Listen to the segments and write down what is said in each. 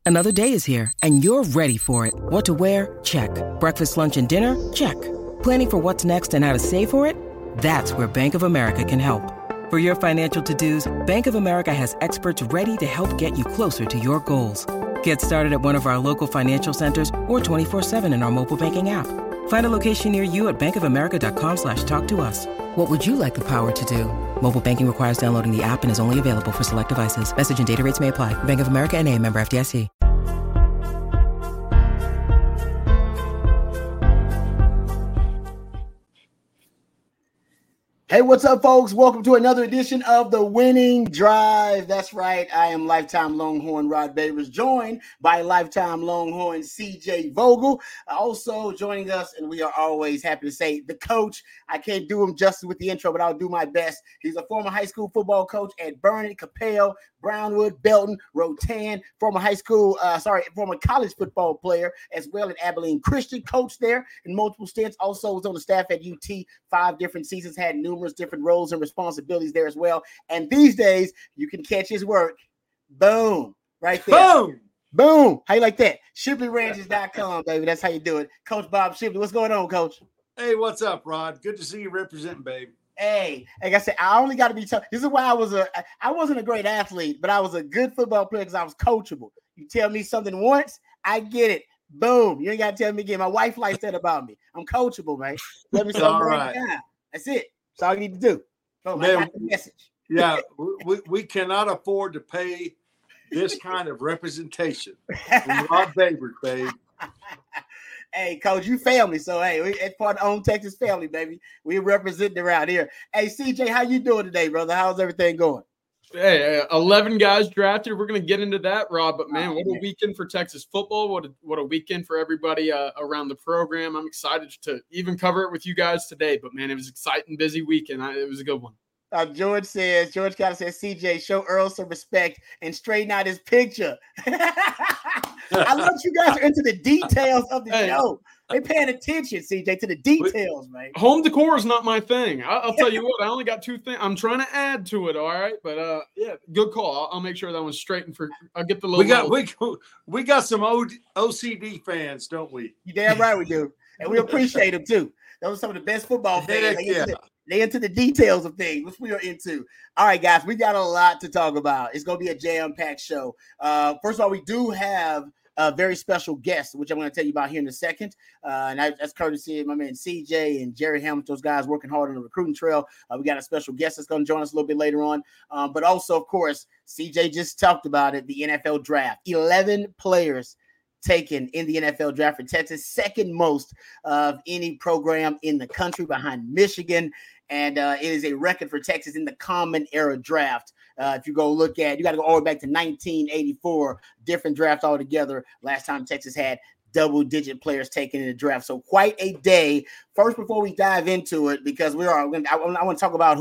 Another day is here, and you're ready for it. What to wear? Check. Breakfast, lunch, and dinner? Check. Planning for what's next and how to save for it? That's where Bank of America can help. For your financial to-dos, Bank of America has experts ready to help get you closer to your goals. Get started at one of our local financial centers or 24/7 in our mobile banking app. Find a location near you at bankofamerica.com/talktous. What would you like the power to do? Mobile banking requires downloading the app and is only available for select devices. Message and data rates may apply. Bank of America N.A., member FDIC. Hey, what's up, folks? Welcome to another edition of The Winning Drive. That's right. I am lifetime Longhorn Rod Babers, joined by lifetime Longhorn CJ Vogel. Also joining us, and we are always happy to say, the coach. I can't do him justice with the intro, but I'll do my best. He's a former high school football coach at Burnett, Capel, Brownwood, Belton, Rotan, former college football player, as well at Abilene Christian, coach there in multiple stints. Also was on the staff at UT 5 different seasons, had numerous different roles and responsibilities there as well. And these days, you can catch his work. Boom. Right there. Boom. How you like that? ShipleyRanches.com, baby. That's how you do it. Coach Bob Shipley. What's going on, Coach? Hey, what's up, Rod? Good to see you representing, babe. Hey, like I said, I only got to be tough. This is why I wasn't a great athlete, but I was a good football player because I was coachable. You tell me something once, I get it. Boom. You ain't got to tell me again. My wife likes that about me. I'm coachable, man. Let me say all right. That's it. That's all you need to do. Boom. Man, I got the message. Yeah, we cannot afford to pay this kind of representation from Rod Babers, babe. Hey, Coach, you family. So, hey, it's part of the Own Texas family, baby. We representing around here. Hey, CJ, how you doing today, brother? How's everything going? Hey, 11 guys drafted. We're going to get into that, Rob. But, man, what a weekend for Texas football. What a weekend for everybody around the program. I'm excited to even cover it with you guys today. But, man, it was an exciting, busy weekend. It was a good one. George kind of says, CJ, show Earl some respect and straighten out his picture. I love you guys are into the details of the show. They paying attention, CJ, to the details, man. Home decor is not my thing. I'll tell you what, I only got 2 things. I'm trying to add to it, all right? But, yeah, good call. I'll make sure that one's straightened for – I'll get the little – We got some OCD fans, don't we? You damn right we do. And we appreciate them, too. Those are some of the best football fans. They into the details of things, which we are into. All right, guys, we got a lot to talk about. It's going to be a jam-packed show. First of all, we do have a very special guest, which I'm going to tell you about here in a second. And that's courtesy of my man CJ and Jerry Hamilton, those guys working hard on the recruiting trail. We got a special guest that's going to join us a little bit later on. But also, of course, CJ just talked about it, the NFL draft. 11 players taken in the NFL draft for Texas, second most of any program in the country behind Michigan. And it is a record for Texas in the common era draft. If you go look at, you got to go all the way back to 1984, different draft altogether. Last time Texas had double-digit players taken in the draft. So quite a day. First, before we dive into it, because I want to talk about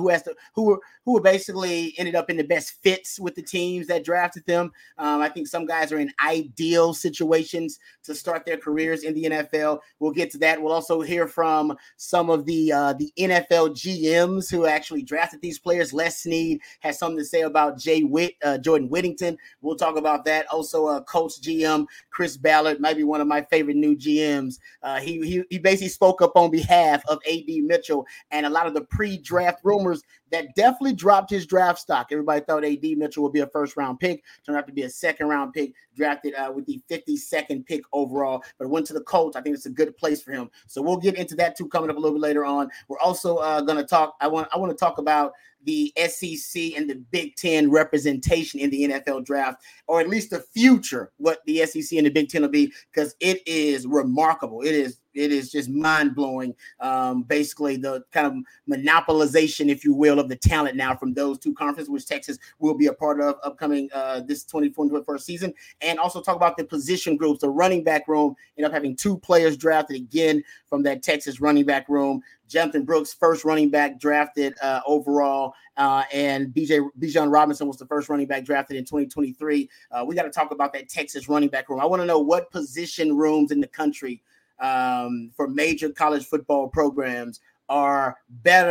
who basically ended up in the best fits with the teams that drafted them. I think some guys are in ideal situations to start their careers in the NFL. We'll get to that. We'll also hear from some of the NFL GMs who actually drafted these players. Les Snead has something to say about Jordan Whittington. We'll talk about that. Also, Colts GM Chris Ballard might be one of my favorite new GMs. He basically spoke up on behalf of A.D. Mitchell and a lot of the pre-draft rumors that definitely dropped his draft stock. Everybody thought A.D. Mitchell would be a first-round pick. Turned out to be a second-round pick, drafted with the 52nd pick overall, but went to the Colts. I think it's a good place for him. So we'll get into that, too, coming up a little bit later on. We're also going to talk – I want to talk about the SEC and the Big Ten representation in the NFL draft, or at least the future, what the SEC and the Big Ten will be, because it is remarkable. It is just mind-blowing, basically the kind of monopolization, if you will, of the talent now from those two conferences, which Texas will be a part of upcoming this 24-21 season. And also talk about the position groups. The running back room ended up having 2 players drafted again from that Texas running back room. Jonathan Brooks, first running back drafted overall, and Bijan Robinson was the first running back drafted in 2023. We got to talk about that Texas running back room. I want to know what position rooms in the country for major college football programs are better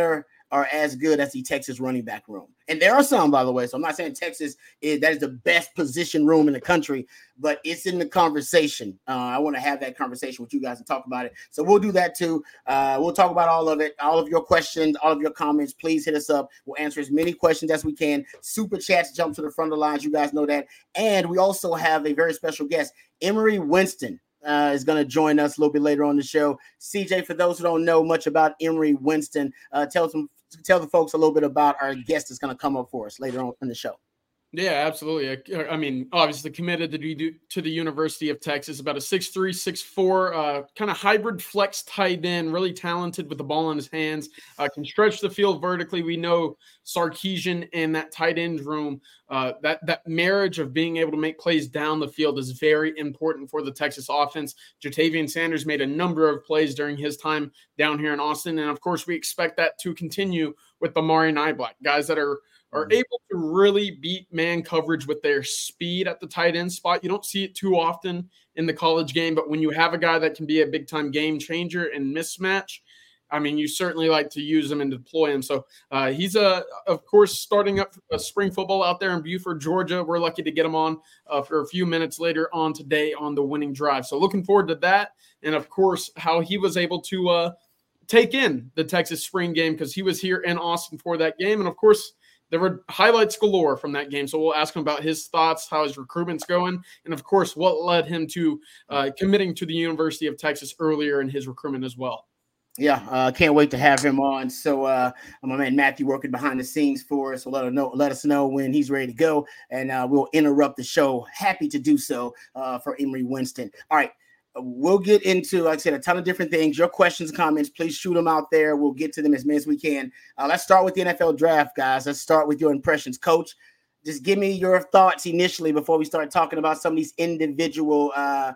are as good as the Texas running back room. And there are some, by the way. So I'm not saying Texas is the best position room in the country, but it's in the conversation. I want to have that conversation with you guys and talk about it. So we'll do that too. We'll talk about all of it, all of your questions, all of your comments. Please hit us up. We'll answer as many questions as we can. Super chats jump to the front of the lines. You guys know that. And we also have a very special guest, Emery Winston. Is going to join us a little bit later on the show. CJ, for those who don't know much about Emery Winston, tell the folks a little bit about our guest that's going to come up for us later on in the show. Yeah, absolutely. I mean, obviously committed to the University of Texas, about a 6'3", 6'4", kind of hybrid flex tight end, really talented with the ball in his hands, can stretch the field vertically. We know Sarkisian and that tight end room, that marriage of being able to make plays down the field is very important for the Texas offense. Jatavian Sanders made a number of plays during his time down here in Austin. And of course, we expect that to continue with the Amari Niblack, guys that are able to really beat man coverage with their speed at the tight end spot. You don't see it too often in the college game, but when you have a guy that can be a big-time game changer and mismatch, I mean, you certainly like to use him and deploy him. So he's, of course, starting up spring football out there in Buford, Georgia. We're lucky to get him on for a few minutes later on today on the Winning Drive. So looking forward to that. And, of course, how he was able to take in the Texas spring game because he was here in Austin for that game. And, of course, there were highlights galore from that game. So we'll ask him about his thoughts, how his recruitment's going, and, of course, what led him to committing to the University of Texas earlier in his recruitment as well. Yeah, can't wait to have him on. So my man Matthew working behind the scenes for us. So let us know when he's ready to go, and we'll interrupt the show. Happy to do so for Emery Winston. All right. We'll get into, like I said, a ton of different things. Your questions, comments, please shoot them out there. We'll get to them as many as we can. Let's start with the NFL draft, guys. Let's start with your impressions. Coach, just give me your thoughts initially before we start talking about some of these individual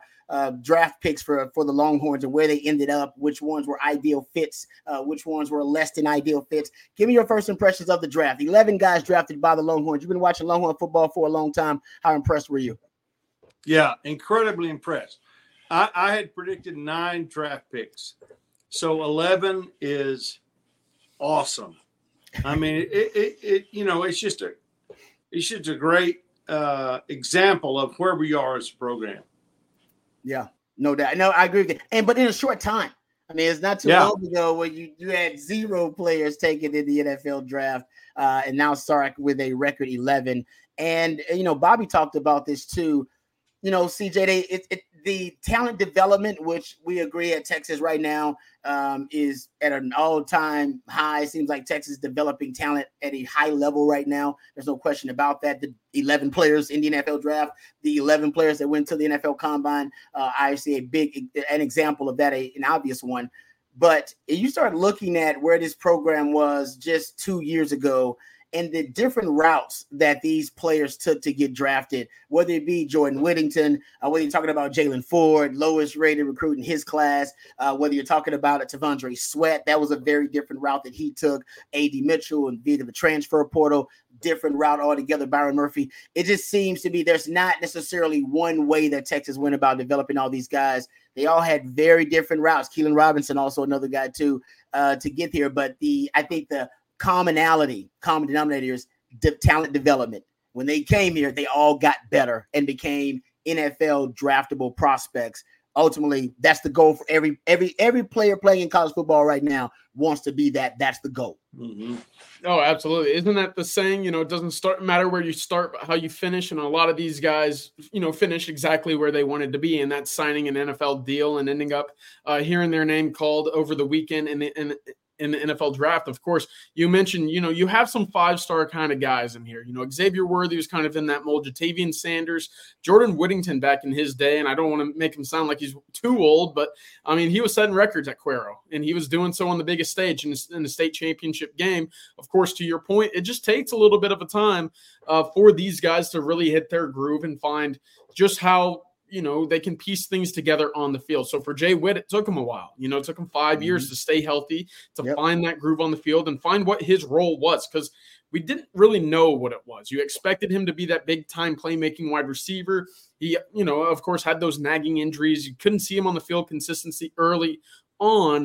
draft picks for the Longhorns and where they ended up, which ones were ideal fits, which ones were less than ideal fits. Give me your first impressions of the draft. 11 guys drafted by the Longhorns. You've been watching Longhorn football for a long time. How impressed were you? Yeah, incredibly impressed. I had predicted 9 draft picks. So 11 is awesome. I mean, it's just a great example of where we are as a program. Yeah, no doubt. No, I agree with you. But in a short time. I mean, it's not too long ago when you had 0 players taken in the NFL draft, and now Sark with a record 11. And, Bobby talked about this too. CJ, the talent development, which we agree at Texas right now, is at an all-time high. It seems like Texas is developing talent at a high level right now. There's no question about that. The 11 players in the NFL draft, the 11 players that went to the NFL Combine, I see an example of that, an obvious one. But you start looking at where this program was just 2 years ago, and the different routes that these players took to get drafted, whether it be Jordan Whittington, whether you're talking about Jalen Ford, lowest rated recruit in his class, whether you're talking about T'Vondre Sweat, that was a very different route that he took. A.D. Mitchell and via the transfer portal, different route altogether. Byron Murphy. It just seems to be there's not necessarily one way that Texas went about developing all these guys. They all had very different routes. Keelan Robinson, also another guy too, to get here. But I think the common denominator is talent development. When they came here, they all got better and became NFL draftable prospects. Ultimately, that's the goal for every player playing in college football right now wants to be that. That's the goal. Mm-hmm. Oh, absolutely. Isn't that the saying, it doesn't matter where you start, but how you finish. And a lot of these guys, finished exactly where they wanted to be. And that's signing an NFL deal and ending up hearing their name called over the weekend in the NFL draft. Of course, you mentioned, you have some 5-star kind of guys in here. Xavier Worthy was kind of in that mold. Jatavian Sanders, Jordan Whittington back in his day, and I don't want to make him sound like he's too old, but I mean, he was setting records at Cuero, and he was doing so on the biggest stage in the state championship game. Of course, to your point, it just takes a little bit of a time for these guys to really hit their groove and find just how they can piece things together on the field. So for Jay Witt, it took him a while. It took him 5 years to stay healthy, to find that groove on the field and find what his role was, because we didn't really know what it was. You expected him to be that big-time playmaking wide receiver. He, of course, had those nagging injuries. You couldn't see him on the field consistency early on.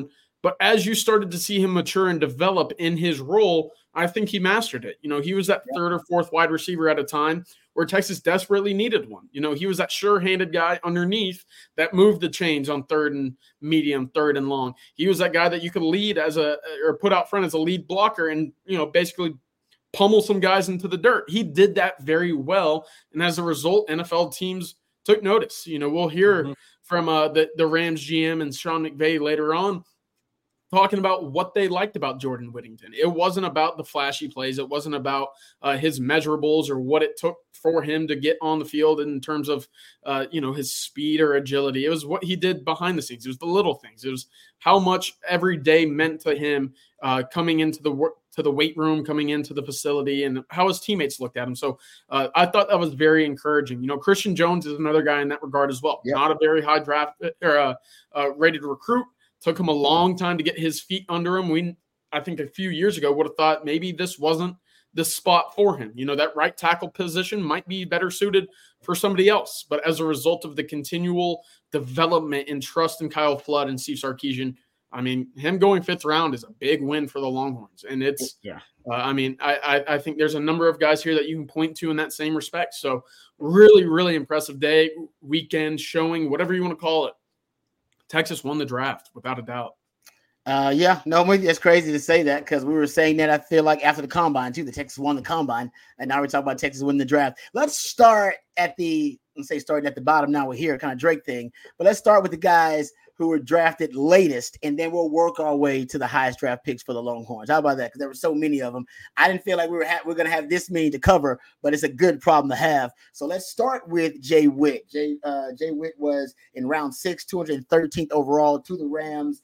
But as you started to see him mature and develop in his role, I think he mastered it. He was that third or fourth wide receiver at a time where Texas desperately needed one. He was that sure-handed guy underneath that moved the chains on third and medium, third and long. He was that guy that you could lead or put out front as a lead blocker and, basically pummel some guys into the dirt. He did that very well. And as a result, NFL teams took notice. We'll hear from the Rams GM and Sean McVay later on, talking about what they liked about Jordan Whittington. It wasn't about the flashy plays. It wasn't about his measurables or what it took for him to get on the field in terms of, his speed or agility. It was what he did behind the scenes. It was the little things. It was how much every day meant to him coming into the weight room, coming into the facility, and how his teammates looked at him. So I thought that was very encouraging. Christian Jones is another guy in that regard as well. Yep. Not a very high draft or rated recruit. Took him a long time to get his feet under him. I think a few years ago would have thought maybe this wasn't the spot for him. That right tackle position might be better suited for somebody else. But as a result of the continual development and trust in Kyle Flood and Steve Sarkisian, him going fifth round is a big win for the Longhorns. And it's, I think there's a number of guys here that you can point to in that same respect. So really, really impressive day, weekend, showing, whatever you want to call it. Texas won the draft without a doubt. It's crazy to say that because we were saying that I feel like after the combine too, the Texas won the combine, and now we're talking about Texas winning the draft. Let's start starting at the bottom. Now we're here, kind of Drake thing, but let's start with the guys who were drafted latest, and then we'll work our way to the highest draft picks for the Longhorns. How about that? Because there were so many of them. I didn't feel like we're going to have this many to cover, but it's a good problem to have. So let's start with Jay Witt. Jay Witt was in round 6, 213th overall to the Rams.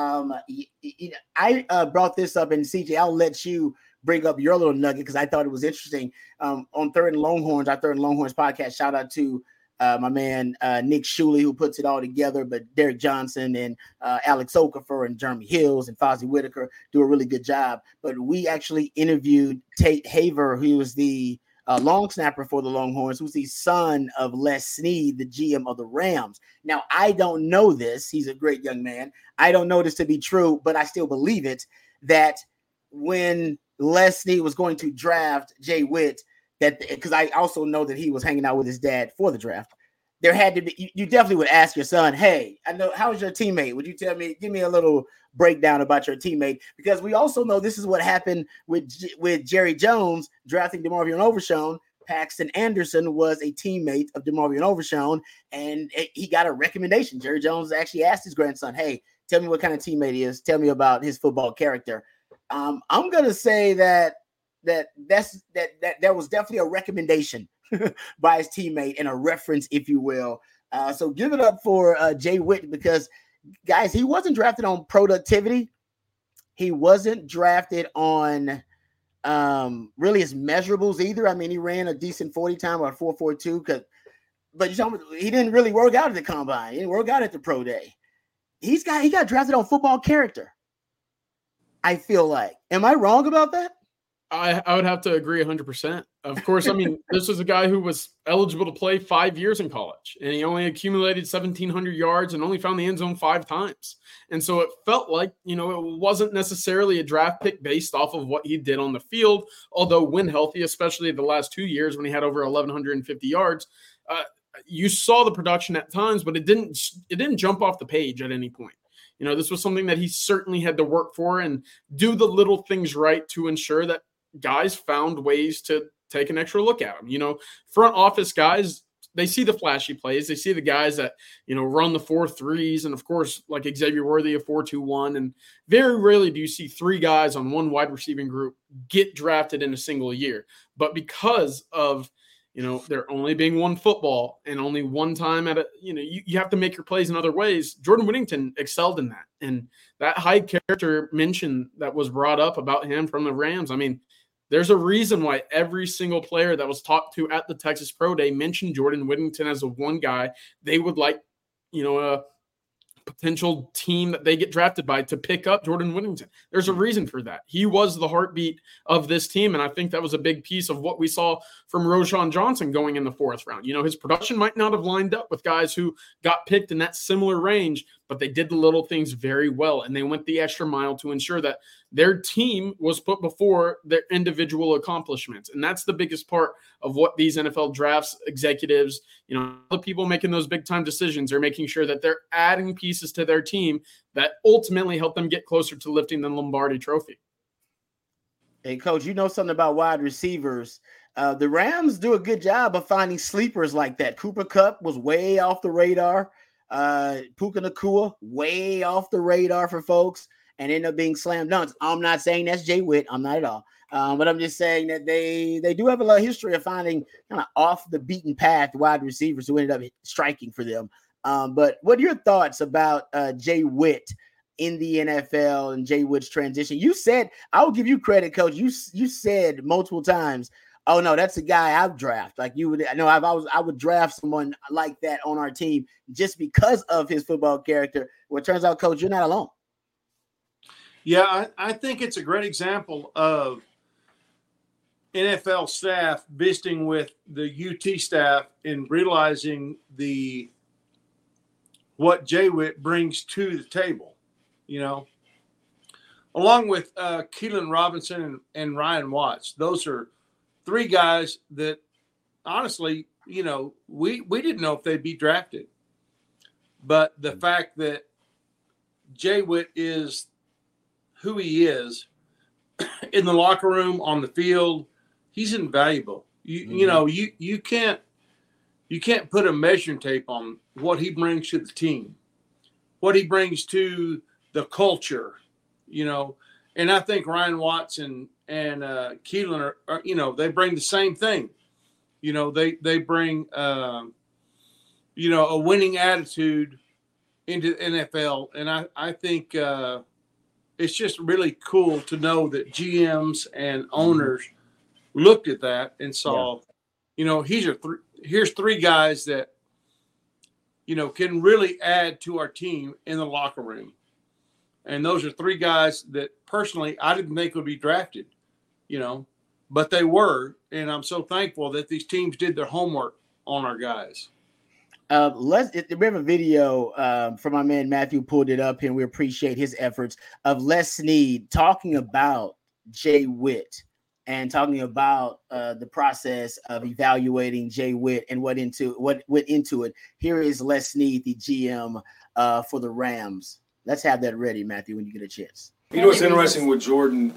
I brought this up, and CJ, I'll let you bring up your little nugget because I thought it was interesting. On Third and Longhorns, our Third and Longhorns podcast, shout out to my man Nick Shuley, who puts it all together, but Derek Johnson and Alex Okafor and Jeremy Hills and Fozzie Whitaker do a really good job. But we actually interviewed Tate Haver, who was the long snapper for the Longhorns, who's the son of Les Snead, the GM of the Rams. Now, I don't know this. He's a great young man. I don't know this to be true, but I still believe it, that when Les Snead was going to draft Jay Witt, because I also know that he was hanging out with his dad for the draft, there had to be, you definitely would ask your son, hey, I know, how was your teammate? Would you give me a little breakdown about your teammate? Because we also know this is what happened with Jerry Jones drafting DeMarvion Overshown. Paxton Anderson was a teammate of DeMarvion Overshown, and he got a recommendation. Jerry Jones actually asked his grandson, hey, tell me what kind of teammate he is. Tell me about his football character. I'm going to say that was definitely a recommendation by his teammate and a reference, if you will. So give it up for Jay Witt, because, guys, he wasn't drafted on productivity. He wasn't drafted on really his measurables either. He ran a decent 40 time or a 4.42, but he didn't really work out at the combine. He didn't work out at the pro day. He got drafted on football character, I feel like. Am I wrong about that? I would have to agree 100%. Of course, this was a guy who was eligible to play 5 years in college, and he only accumulated 1,700 yards and only found the end zone 5 times. And so it felt like, it wasn't necessarily a draft pick based off of what he did on the field, although when healthy, especially the last 2 years when he had over 1,150 yards, you saw the production at times, but it didn't jump off the page at any point. This was something that he certainly had to work for and do the little things right to ensure that guys found ways to take an extra look at him. Front office guys, they see the flashy plays. They see the guys that, run the 4.3s. And of course, like Xavier Worthy, a 4.21. And very rarely do you see 3 guys on one wide receiving group get drafted in a single year. But because of, there only being one football and only one time you have to make your plays in other ways. Jordan Whittington excelled in that. And that high character mention that was brought up about him from the Rams, there's a reason why every single player that was talked to at the Texas Pro Day mentioned Jordan Whittington as the one guy they would like, potential team that they get drafted by to pick up Jordan Whittington. There's a reason for that. He was the heartbeat of this team, and I think that was a big piece of what we saw from Roschon Johnson going in the 4th round. His production might not have lined up with guys who got picked in that similar range, but they did the little things very well, and they went the extra mile to ensure that their team was put before their individual accomplishments. And that's the biggest part of what these NFL drafts executives, the people making those big time decisions are making sure that they're adding pieces to their team that ultimately help them get closer to lifting the Lombardi Trophy. Hey, Coach, you know something about wide receivers. The Rams do a good job of finding sleepers like that. Cooper Kupp was way off the radar. Puka Nacua, way off the radar for folks, and end up being slam dunks. I'm not saying that's Jay Witt. I'm not at all. But I'm just saying that they do have a lot of history of finding kind of off the beaten path wide receivers who ended up striking for them. But what are your thoughts about Jay Witt in the NFL and Jay Witt's transition? You said, I will give you credit, Coach. You said multiple times, oh no, that's a guy I would draft. Like you would, I would draft someone like that on our team just because of his football character. Well, it turns out, Coach, you're not alone. Yeah, I think it's a great example of NFL staff visiting with the UT staff and realizing what Jay Witt brings to the table, along with Keelan Robinson and Ryan Watts. Those are 3 guys that honestly, we didn't know if they'd be drafted. But the fact that Jay Witt is who he is in the locker room, on the field, he's invaluable. You can't put a measuring tape on what he brings to the team, what he brings to the culture, And I think Ryan Watts and Keelan are they bring the same thing. They bring a winning attitude into the NFL, and I think it's just really cool to know that GMs and owners looked at that and saw, here's 3 guys that, can really add to our team in the locker room. And those are 3 guys that personally I didn't think would be drafted, but they were. And I'm so thankful that these teams did their homework on our guys. We have a video from my man Matthew pulled it up here, and we appreciate his efforts of Les Snead talking about Jay Witt and talking about the process of evaluating Jay Witt and what went into it. Here is Les Snead, the GM for the Rams. Let's have that ready, Matthew, when you get a chance. What's interesting with Jordan,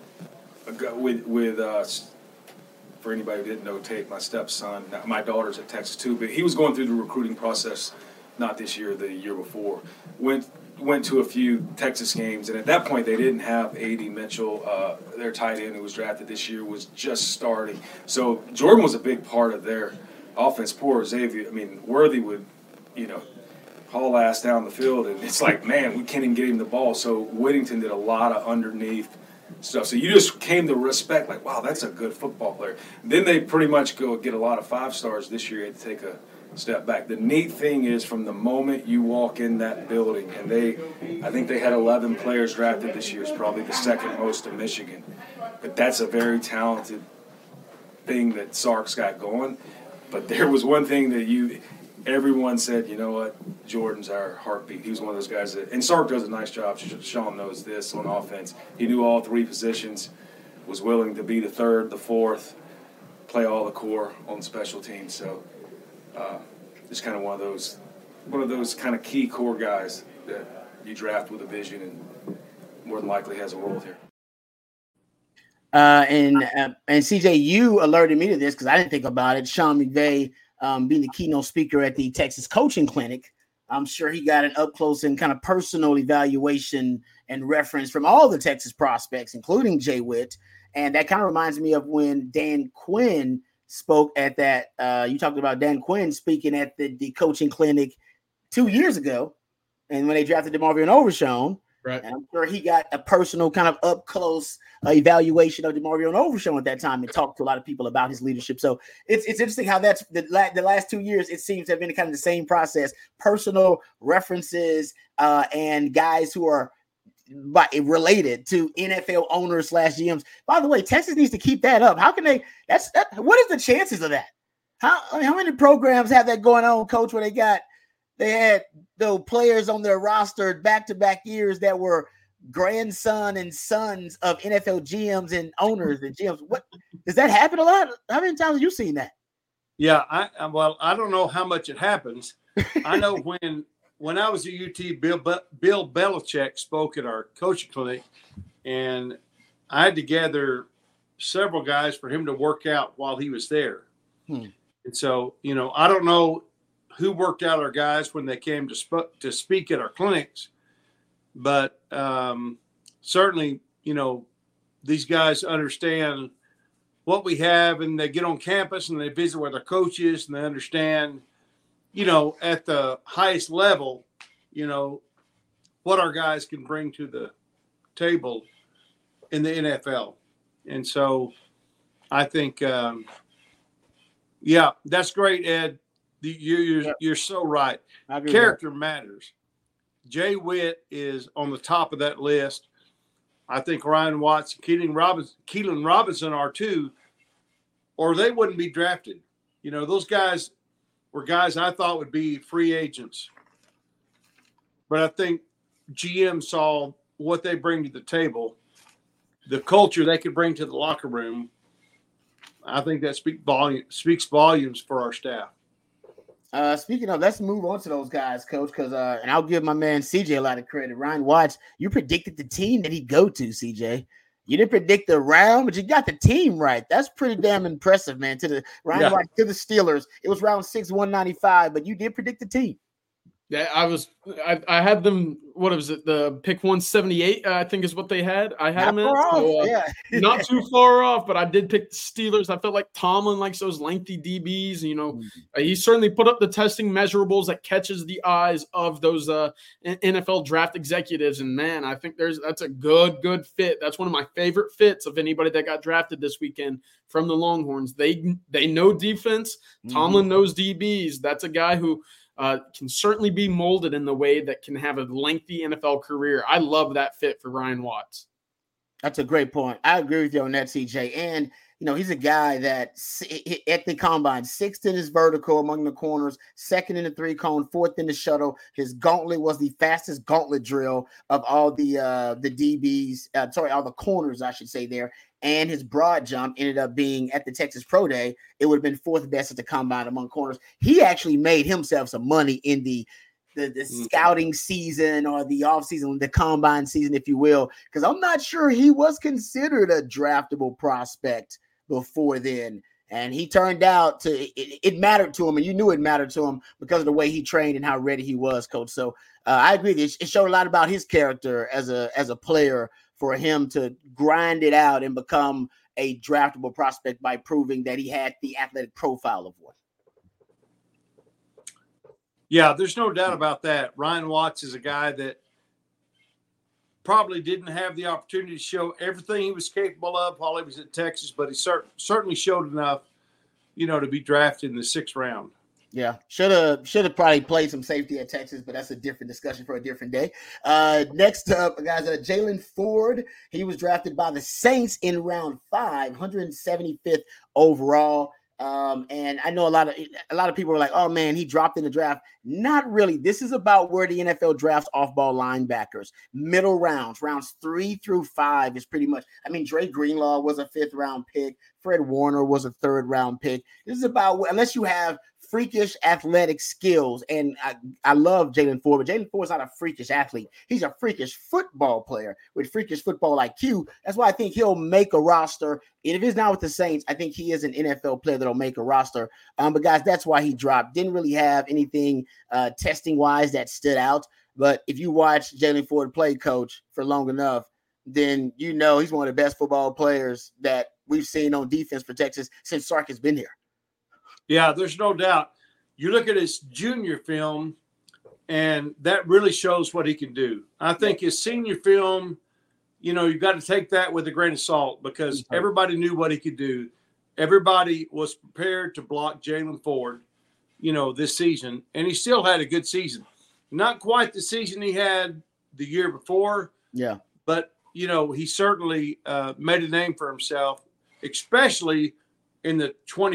for anybody who didn't know, Tate, my stepson, my daughter's at Texas too, but he was going through the recruiting process, not this year, the year before. Went to a few Texas games, and at that point they didn't have A.D. Mitchell, their tight end who was drafted this year, was just starting. So Jordan was a big part of their offense. Poor Xavier, Worthy would, haul ass down the field, and it's like, man, we can't even get him the ball. So Whittington did a lot of underneath stuff. So you just came to respect, like, wow, that's a good football player. Then they pretty much go get a lot of 5 stars this year. You had to take a step back. The neat thing is from the moment you walk in that building, and I think they had 11 players drafted this year. It's probably the second most in Michigan. But that's a very talented thing that Sark's got going. But there was one thing that everyone said, you know what, Jordan's our heartbeat. He was one of those guys and Sark does a nice job. Sean knows this on offense. He knew all 3 positions, was willing to be the 3rd, the 4th, play all the core on special teams. So just kind of one of those kind of key core guys that you draft with a vision and more than likely has a role here. And CJ, you alerted me to this because I didn't think about it. Sean McVay, being the keynote speaker at the Texas Coaching Clinic, I'm sure he got an up close and kind of personal evaluation and reference from all the Texas prospects, including Jay Witt. And that kind of reminds me of when Dan Quinn spoke at that. You talked about Dan Quinn speaking at the coaching clinic 2 years ago. And when they drafted DeMarvion Overshown, Right. And I'm sure he got a personal kind of up close evaluation of DeMario Overshown at that time and talked to a lot of people about his leadership. So it's interesting how that's the last 2 years, it seems to have been kind of the same process, personal references and guys who are related to NFL owners / GMs. By the way, Texas needs to keep that up. How can they, what is the chances of that? How many programs have that going on, Coach, where they had those players on their roster back-to-back years that were grandson and sons of NFL GMs and owners and GMs? What does that happen a lot? How many times have you seen that? Yeah, I don't know how much it happens. I know when I was at UT, Bill Belichick spoke at our coaching clinic, and I had to gather several guys for him to work out while he was there. And so, I don't know who worked out our guys when they came to speak at our clinics, but certainly, these guys understand what we have, and they get on campus and they visit with our coaches, and they understand, at the highest level, what our guys can bring to the table in the NFL. And so I think, that's great, Ed. You're so right. Character matters. Jay Witt is on the top of that list. I think Ryan Watts, Keelan Robinson are too, or they wouldn't be drafted. Those guys were guys I thought would be free agents. But I think GM saw what they bring to the table, the culture they could bring to the locker room. I think that speaks volumes for our staff. Speaking of, let's move on to those guys, Coach, because and I'll give my man CJ a lot of credit. Ryan Watts, you predicted the team that he'd go to, CJ. You didn't predict the round, but you got the team right. That's pretty damn impressive, man. To the Ryan Watts to the Steelers. It was round 6, 195, but you did predict the team. Yeah, I had them. What was it? The pick 178, I think, is what they had. I had them in. So, not too far off, but I did pick the Steelers. I felt like Tomlin likes those lengthy DBs. He certainly put up the testing measurables that catches the eyes of those NFL draft executives. And man, I think that's a good fit. That's one of my favorite fits of anybody that got drafted this weekend from the Longhorns. They know defense. Tomlin knows DBs. That's a guy who can certainly be molded in the way that can have a lengthy NFL career. I love that fit for Ryan Watts. That's a great point. I agree with you on that, CJ. And, he's a guy that at the combine, 6th in his vertical among the corners, 2nd in the 3-cone, 4th in the shuttle. His gauntlet was the fastest gauntlet drill of all the DBs, all the corners, I should say there. And his broad jump ended up being at the Texas Pro Day. It would have been 4th best at the combine among corners. He actually made himself some money in the scouting season or the offseason, the combine season, if you will, because I'm not sure he was considered a draftable prospect before then. And he turned out to it mattered to him, and you knew it mattered to him because of the way he trained and how ready he was, Coach. So I agree. It showed a lot about his character as a player for him to grind it out and become a draftable prospect by proving that he had the athletic profile of one. Yeah, there's no doubt about that. Ryan Watts is a guy that probably didn't have the opportunity to show everything he was capable of while he was at Texas, but he certainly showed enough, to be drafted in the 6th round. Yeah, should have probably played some safety at Texas, but that's a different discussion for a different day. Next up, guys, Jalen Ford. He was drafted by the Saints in round 5, 175th overall. And I know a lot of people are like, oh man, he dropped in the draft. Not really. This is about where the NFL drafts off-ball linebackers. Middle rounds 3 through 5 is pretty much. I mean, Dre Greenlaw was a 5th round pick. Fred Warner was a 3rd round pick. This is about, unless you have freakish athletic skills, and I love Jalen Ford, but Jalen Ford's not a freakish athlete. He's a freakish football player with freakish football IQ. That's why I think he'll make a roster. And if he's not with the Saints, I think he is an NFL player that'll make a roster. But guys, that's why he dropped. Didn't really have anything testing-wise that stood out. But if you watch Jalen Ford play, Coach, for long enough, then he's one of the best football players that we've seen on defense for Texas since Sark has been here. Yeah, there's no doubt. You look at his junior film, And that really shows what he can do. I think his senior film, you got to take that with a grain of salt because everybody knew what he could do. Everybody was prepared to block Jaylan Ford, this season. And he still had a good season. Not quite the season he had the year before. Yeah. But, he certainly made a name for himself, especially in the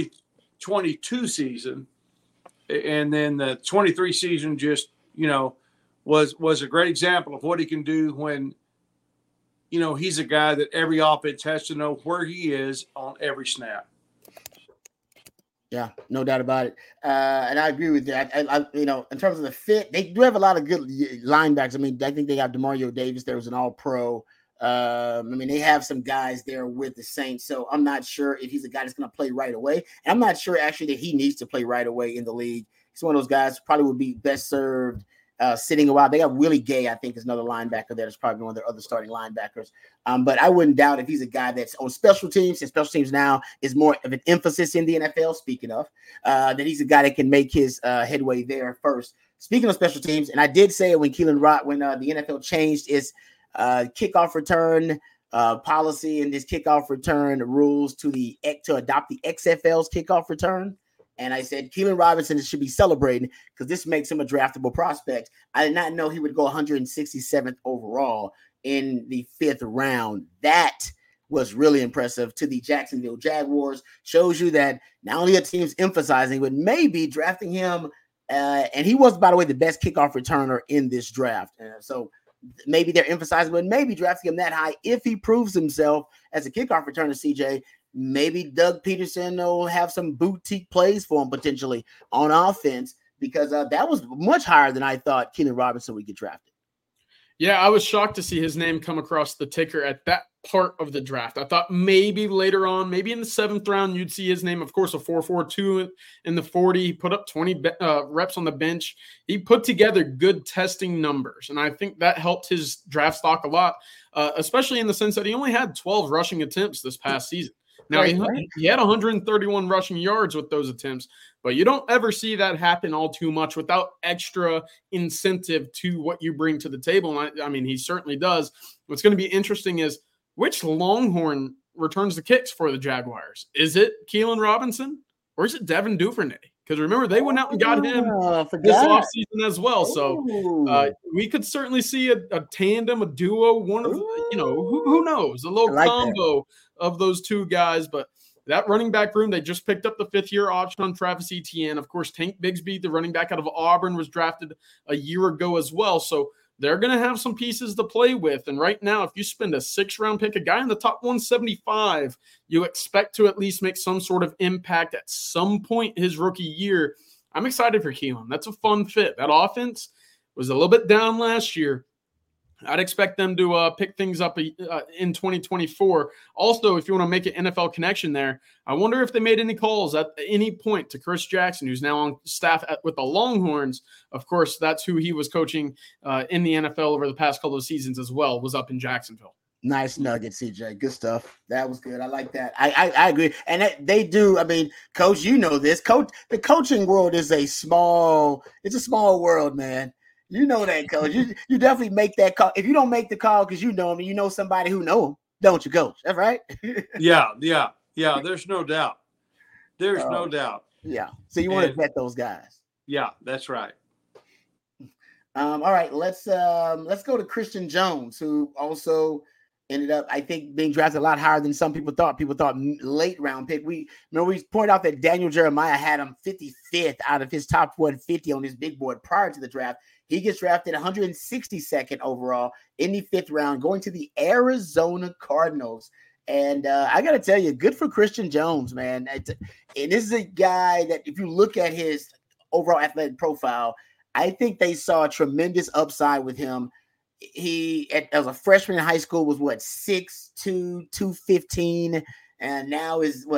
2022 season. And then the 23 season just, was a great example of what he can do when, he's a guy that every offense has to know where he is on every snap. Yeah, no doubt about it. And I agree with that. I in terms of the fit, they do have a lot of good linebackers. I mean, I think they got Demario Davis. There was an all-pro. They have some guys there with the Saints. So I'm not sure if he's a guy that's going to play right away. And I'm not sure actually that he needs to play right away in the league. He's one of those guys who probably would be best served sitting a while. They got Willie Gay, I think, is another linebacker there. That's probably one of their other starting linebackers. But I wouldn't doubt if he's a guy that's on special teams, and special teams now is more of an emphasis in the NFL, speaking of, that he's a guy that can make his headway there first. Speaking of special teams, and I did say it when the NFL changed its kickoff return policy and this kickoff return rules to adopt the XFL's kickoff return. And I said, Keelan Robinson should be celebrating because this makes him a draftable prospect. I did not know he would go 167th overall in the 5th round. That was really impressive to the Jacksonville Jaguars. Shows you that not only a team's emphasizing, but maybe drafting him. And he was, by the way, the best kickoff returner in this draft. So maybe they're emphasizing, but maybe drafting him that high if he proves himself as a kickoff returner, CJ. Maybe Doug Peterson will have some boutique plays for him potentially on offense because that was much higher than I thought Keelan Robinson would get drafted. Yeah, I was shocked to see his name come across the ticker at that part of the draft. I thought maybe later on, maybe in the 7th round, you'd see his name. Of course, a 4.42 in the 40. He put up 20 reps on the bench. He put together good testing numbers, and I think that helped his draft stock a lot, especially in the sense that he only had 12 rushing attempts this past season. Now, he had 131 rushing yards with those attempts, but you don't ever see that happen all too much without extra incentive to what you bring to the table. And I mean, he certainly does. What's going to be interesting is which Longhorn returns the kicks for the Jaguars. Is it Keelan Robinson or is it Devin Duvernay? Because remember, they went out and got him this offseason as well. So we could certainly see a tandem, a duo, one of, who knows, a little combo of those two guys. But that running back room, they just picked up the 5th-year option on Travis Etienne. Of course, Tank Bigsby, the running back out of Auburn, was drafted a year ago as well. So they're going to have some pieces to play with. And right now, if you spend a 6th-round pick, a guy in the top 175, you expect to at least make some sort of impact at some point his rookie year. I'm excited for Keelan. That's a fun fit. That offense was a little bit down last year. I'd expect them to pick things up in 2024. Also, if you want to make an NFL connection there, I wonder if they made any calls at any point to Chris Jackson, who's now on staff with the Longhorns. Of course, that's who he was coaching in the NFL over the past couple of seasons as well, was up in Jacksonville. Nice nugget, CJ. Good stuff. That was good. I like that. I agree. And they do. I mean, Coach, you know this. The coaching world is a small world, man. You know that, Coach. You definitely make that call. If you don't make the call because you know him and you know somebody who know him, don't you, Coach? That's right? Yeah. There's no doubt. No doubt. Yeah. So you want to vet those guys. Yeah, that's right. All right. Let's go to Christian Jones, who also ended up, I think, being drafted a lot higher than some people thought. People thought late round pick. We pointed out that Daniel Jeremiah had him 55th out of his top 150 on his big board prior to the draft. He gets drafted 162nd overall in the 5th round, going to the Arizona Cardinals. And I got to tell you, good for Christian Jones, man. And this is a guy that if you look at his overall athletic profile, I think they saw a tremendous upside with him. He, as a freshman in high school, was 6'2", 215, and now is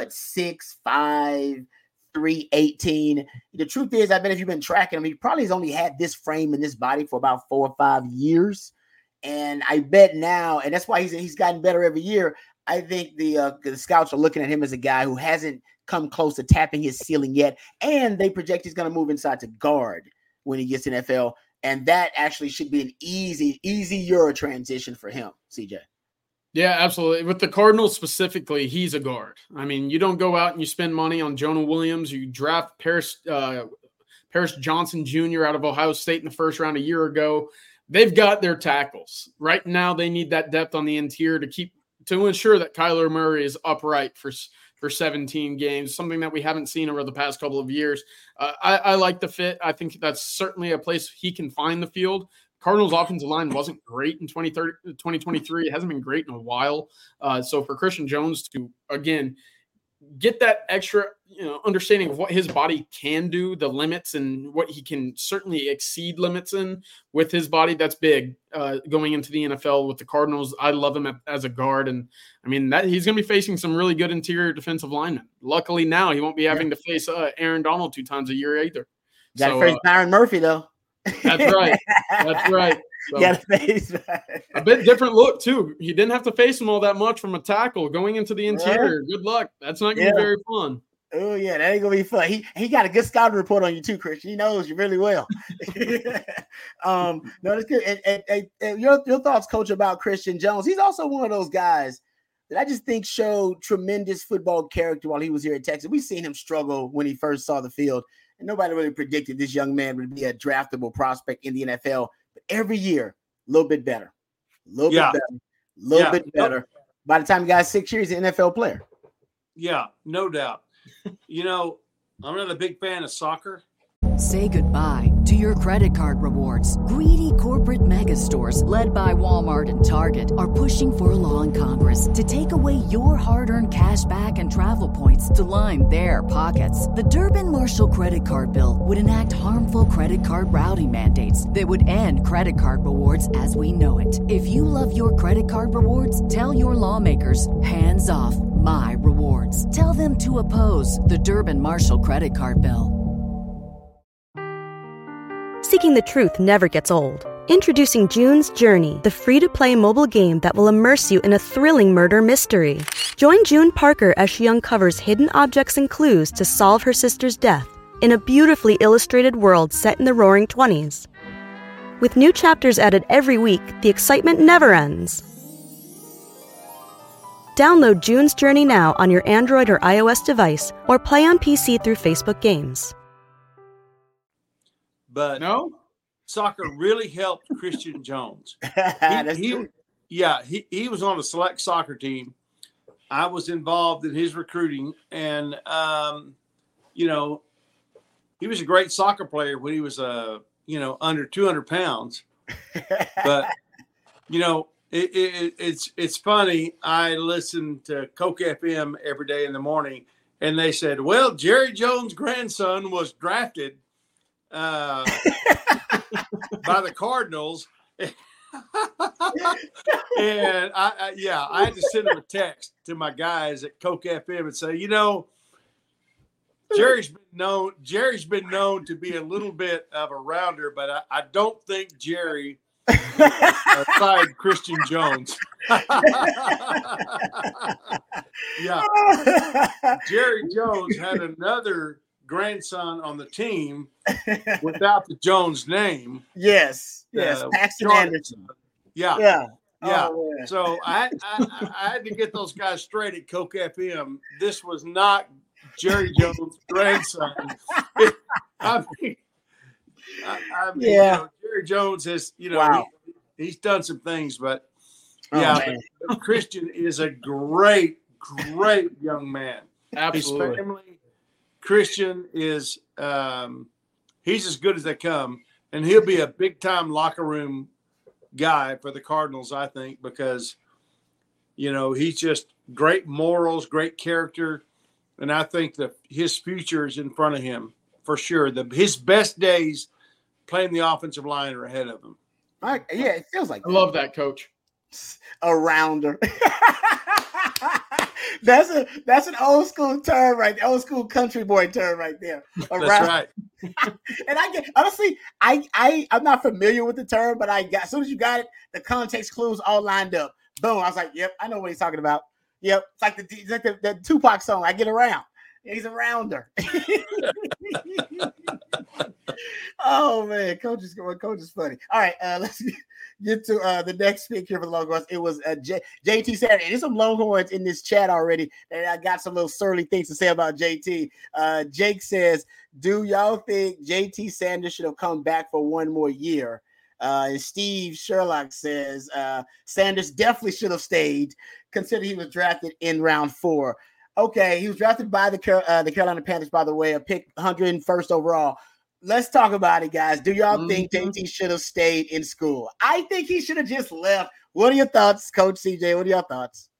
6'5", 318. The truth is, I bet if you've been tracking him, he probably has only had this frame and this body for about 4 or 5 years. And I bet now, and that's why he's gotten better every year. I think the scouts are looking at him as a guy who hasn't come close to tapping his ceiling yet, and they project he's going to move inside to guard when he gets to NFL. And that actually should be an easier transition for him, CJ. Yeah, absolutely. With the Cardinals specifically, he's a guard. I mean, you don't go out and you spend money on Jonah Williams. You draft Paris Johnson Jr. out of Ohio State in the first round a year ago. They've got their tackles. Right now, they need that depth on the interior to ensure that Kyler Murray is upright for 17 games, something that we haven't seen over the past couple of years. I like the fit. I think that's certainly a place he can find the field. Cardinals' offensive line wasn't great in 2023. It hasn't been great in a while. So for Christian Jones to, again, get that extra understanding of what his body can do, the limits, and what he can certainly exceed limits in with his body, that's big going into the NFL with the Cardinals. I love him as a guard. And, I mean, that he's going to be facing some really good interior defensive linemen. Luckily now he won't be having to face Aaron Donald 2 times a year either. Got to face Byron Murphy, though. That's right. That's right. So, a bit different look, too. He didn't have to face him all that much from a tackle going into the interior. Good luck. That's not going to be very fun. Oh, yeah, that ain't going to be fun. He got a good scouting report on you, too, Christian. He knows you really well. No, that's good. And your thoughts, Coach, about Christian Jones. He's also one of those guys that I just think showed tremendous football character while he was here at Texas. We've seen him struggle when he first saw the field. And nobody really predicted this young man would be a draftable prospect in the NFL. But every year, a little bit better. A little bit better. By the time he got 6 years, he's an NFL player. Yeah, no doubt. I'm not a big fan of soccer. Say goodbye to your credit card rewards. Greedy corporate mega stores, led by Walmart and Target, are pushing for a law in Congress to take away your hard-earned cash back and travel points to line their pockets. The Durbin-Marshall credit card bill would enact harmful credit card routing mandates that would end credit card rewards as we know it. If you love your credit card rewards, tell your lawmakers, hands off my rewards. Tell them to oppose the Durbin-Marshall credit card bill. Seeking the truth never gets old. Introducing June's Journey, the free-to-play mobile game that will immerse you in a thrilling murder mystery. Join June Parker as she uncovers hidden objects and clues to solve her sister's death in a beautifully illustrated world set in the Roaring '20s. With new chapters added every week, the excitement never ends. Download June's Journey now on your Android or iOS device, or play on PC through Facebook Games. But no, soccer really helped Christian Jones. He was on a select soccer team. I was involved in his recruiting, and he was a great soccer player when he was under 200 pounds. But it's funny. I listen to Coke FM every day in the morning, and they said, "Well, Jerry Jones' grandson was drafted by the Cardinals." And I had to send him a text to my guys at Coke FM and say, Jerry's been known to be a little bit of a rounder, but I don't think Jerry aside Christian Jones. Yeah. Jerry Jones had another grandson on the team without the Jones name. Yes. Paxton Anderson. Yeah. Oh, so I had to get those guys straight at Coke FM. This was not Jerry Jones' grandson. Jerry Jones has, he's done some things, but Christian is a great young man. Absolutely. His family, Christian is he's as good as they come, and he'll be a big time locker room guy for the Cardinals, I think, because he's just great morals, great character, and I think that his future is in front of him for sure. His best days playing the offensive line are ahead of him. Yeah, it feels like I love that, Coach. A rounder. That's an old school term, right? Old school country boy term right there. That's right. And I get honestly, I'm not familiar with the term, but as soon as you got it, the context clues all lined up. Boom! I was like, "Yep, I know what he's talking about." Yep, it's like the Tupac song. I get around. He's a rounder. Oh man, coach is funny. All right, let's get to the next pick here for the Longhorns. It was JT Sanders. And there's some Longhorns in this chat already, and I got some little surly things to say about JT. Jake says, "Do y'all think JT Sanders should have come back for one more year?" And Steve Sherlock says, "Sanders definitely should have stayed, considering he was drafted in round 4." Okay, he was drafted by the Carolina Panthers, by the way, a pick 101st overall. Let's talk about it, guys. Do y'all think JT should have stayed in school? I think he should have just left. What are your thoughts, Coach CJ? What are your thoughts?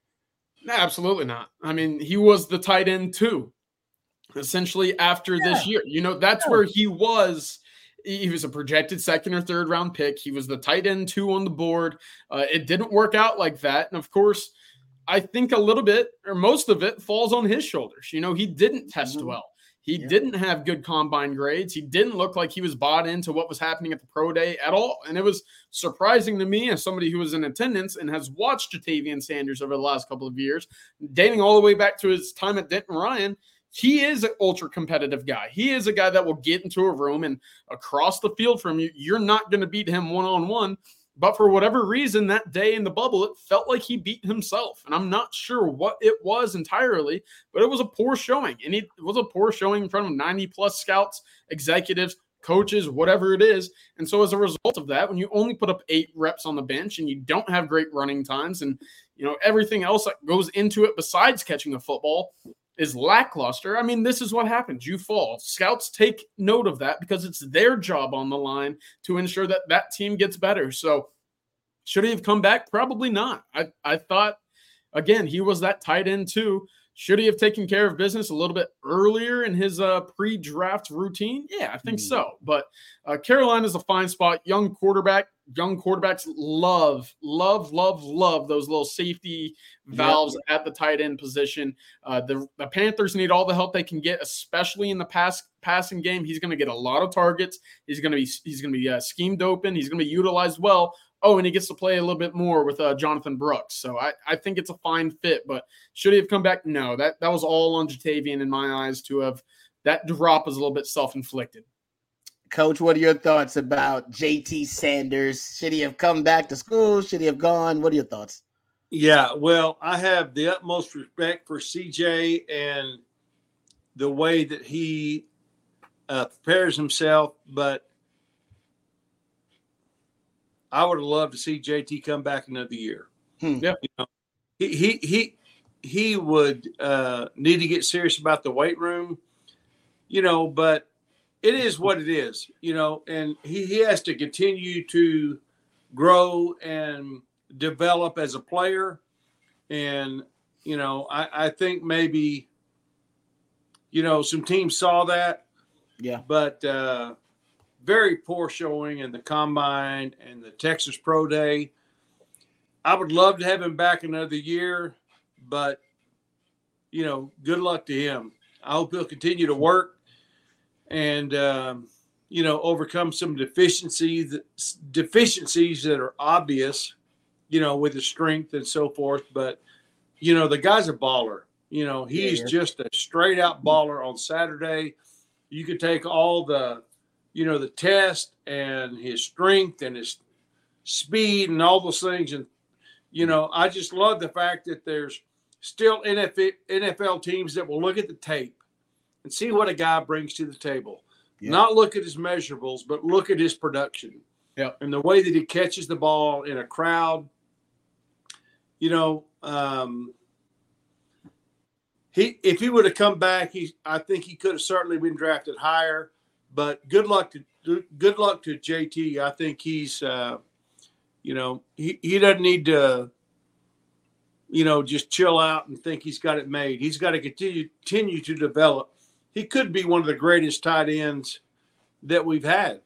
No, absolutely not. I mean, he was the tight end too, essentially after this year. That's where he was. He was a projected second or third round pick. He was the tight end 2 on the board. It didn't work out like that. And of course, I think a little bit or most of it falls on his shoulders. He didn't test well. He didn't have good combine grades. He didn't look like he was bought into what was happening at the pro day at all. And it was surprising to me as somebody who was in attendance and has watched Ja'Tavion Sanders over the last couple of years, dating all the way back to his time at Denton Ryan. He is an ultra competitive guy. He is a guy that will get into a room and across the field from you, you're not going to beat him one-on-one. But for whatever reason, that day in the bubble, it felt like he beat himself. And I'm not sure what it was entirely, but it was a poor showing. And it was a poor showing in front of 90-plus scouts, executives, coaches, whatever it is. And so as a result of that, when you only put up 8 reps on the bench and you don't have great running times and, everything else that goes into it besides catching a football is lackluster. I mean, this is what happens. You fall. Scouts take note of that because it's their job on the line to ensure that that team gets better. So should he have come back? Probably not. I thought, again, he was that tight end too. Should he have taken care of business a little bit earlier in his pre-draft routine? Yeah, I think so. But Carolina's a fine spot. Young quarterback. Young quarterbacks love those little safety valves at the tight end position. The Panthers need all the help they can get, especially in the passing game. He's going to get a lot of targets. He's going to be schemed open. He's going to be utilized well. Oh, and he gets to play a little bit more with Jonathan Brooks. So I think it's a fine fit. But should he have come back? No, that was all on Ja'Tavion in my eyes to have. That drop is a little bit self-inflicted. Coach, what are your thoughts about JT Sanders? Should he have come back to school? Should he have gone? What are your thoughts? Yeah, well, I have the utmost respect for CJ and the way that he prepares himself, but I would have loved to see JT come back another year. Yeah, he would need to get serious about the weight room, but it is what it is, and he has to continue to grow and develop as a player. And, I think maybe, some teams saw that. Yeah. But very poor showing in the combine and the Texas Pro Day. I would love to have him back another year, but, good luck to him. I hope he'll continue to work and, overcome some deficiencies that are obvious, with his strength and so forth. But, the guy's a baller. He's just a straight out baller on Saturday. You could take all the, the test and his strength and his speed and all those things. And, I just love the fact that there's still NFL teams that will look at the tape and see what a guy brings to the table. Yeah. Not look at his measurables, but look at his production. Yeah. And the way that he catches the ball in a crowd. If he would have come back, I think he could have certainly been drafted higher. But good luck to JT. I think he's he doesn't need to just chill out and think he's got it made. He's got to continue to develop. He could be one of the greatest tight ends that we've had,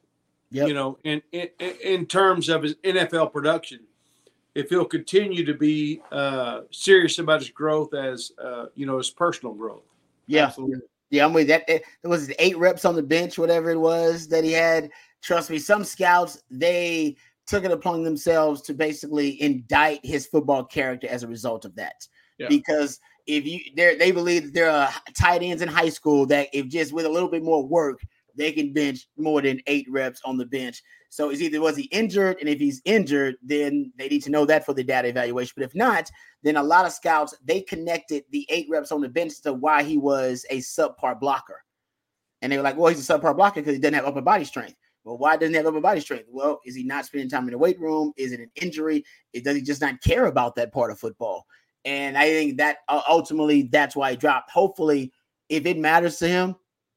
in terms of his NFL production. If he'll continue to be serious about his growth as, his personal growth. Yeah. Absolutely. Yeah, I'm with that. It was 8 reps on the bench, whatever it was that he had. Trust me, some scouts, they took it upon themselves to basically indict his football character as a result of that. Yeah. Because they believe that there are tight ends in high school that if just with a little bit more work, they can bench more than 8 reps on the bench. So it's either was he injured, and if he's injured, then they need to know that for the data evaluation. But if not, then a lot of scouts, they connected the 8 reps on the bench to why he was a subpar blocker. And they were like, well, he's a subpar blocker because he doesn't have upper body strength. Well, why doesn't he have upper body strength? Well, is he not spending time in the weight room? Is it an injury? Does he just not care about that part of football? And I think that ultimately that's why he dropped. Hopefully, if it matters to him,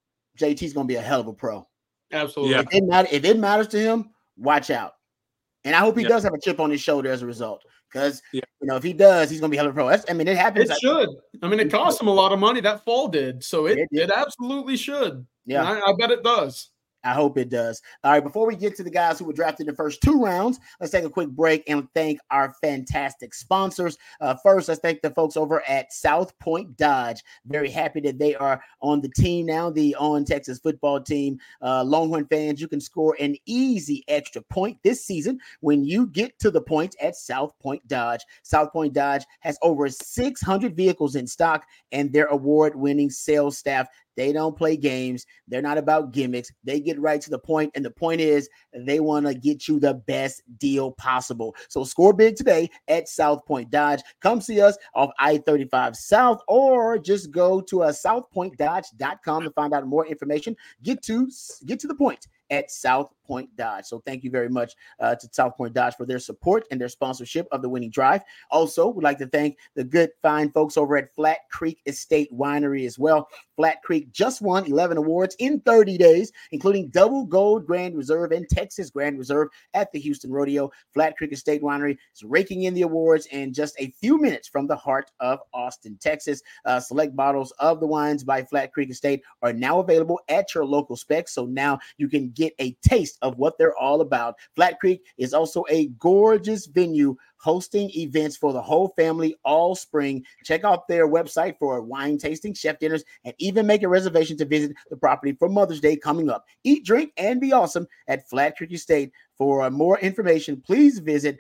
JT's going to be a hell of a pro. Absolutely. Yeah. If it matters to him, watch out. And I hope he does have a chip on his shoulder as a result. Because, if he does, he's going to be a hell of a pro. It happens. It should. I mean, it cost him a lot of money. That fall did. So it absolutely should. Yeah. I bet it does. I hope it does. All right, before we get to the guys who were drafted in the first 2 rounds, let's take a quick break and thank our fantastic sponsors. First, let's thank the folks over at South Point Dodge. Very happy that they are on the team now, the On Texas football team. Longhorn fans, you can score an easy extra point this season when you get to the point at South Point Dodge. South Point Dodge has over 600 vehicles in stock, and their award-winning sales staff, they don't play games. They're not about gimmicks. They get right to the point. And the point is they want to get you the best deal possible. So score big today at South Point Dodge. Come see us off I-35 South, or just go to southpointdodge.com to find out more information. Get to the point at South Point Dodge. So thank you very much to South Point Dodge for their support and their sponsorship of the Winning Drive. Also, we'd like to thank the good, fine folks over at Flat Creek Estate Winery as well. Flat Creek just won 11 awards in 30 days, including double gold Grand Reserve and Texas Grand Reserve at the Houston Rodeo. Flat Creek Estate Winery is raking in the awards in just a few minutes from the heart of Austin, Texas. Select bottles of the wines by Flat Creek Estate are now available at your local Spec, so now you can get a taste of what they're all about. Flat Creek is also a gorgeous venue hosting events for the whole family all spring. Check out their website for wine tasting, chef dinners, and even make a reservation to visit the property for Mother's Day coming up. Eat, drink, and be awesome at Flat Creek Estate. For more information, please visit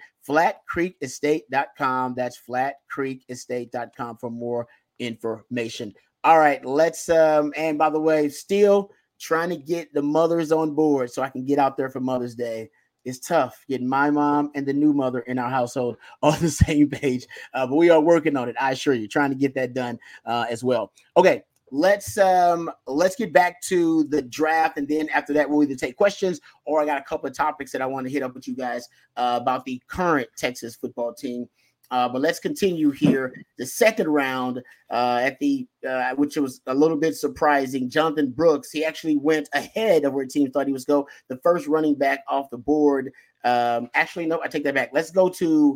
flatcreekestate.com. That's flatcreekestate.com for more information. All right, let's and by the way, still trying to get the mothers on board so I can get out there for Mother's Day. It's tough getting my mom and the new mother in our household on the same page, but we are working on it. I assure you, trying to get that done as well. Okay, let's get back to the draft, and then after that, we'll either take questions or I got a couple of topics that I want to hit up with you guys about the current Texas football team. But let's continue here. The second round which was a little bit surprising. Jonathan Brooks, he actually went ahead of where teams thought he was go. The first running back off the board. Actually, no, I take that back. Let's go to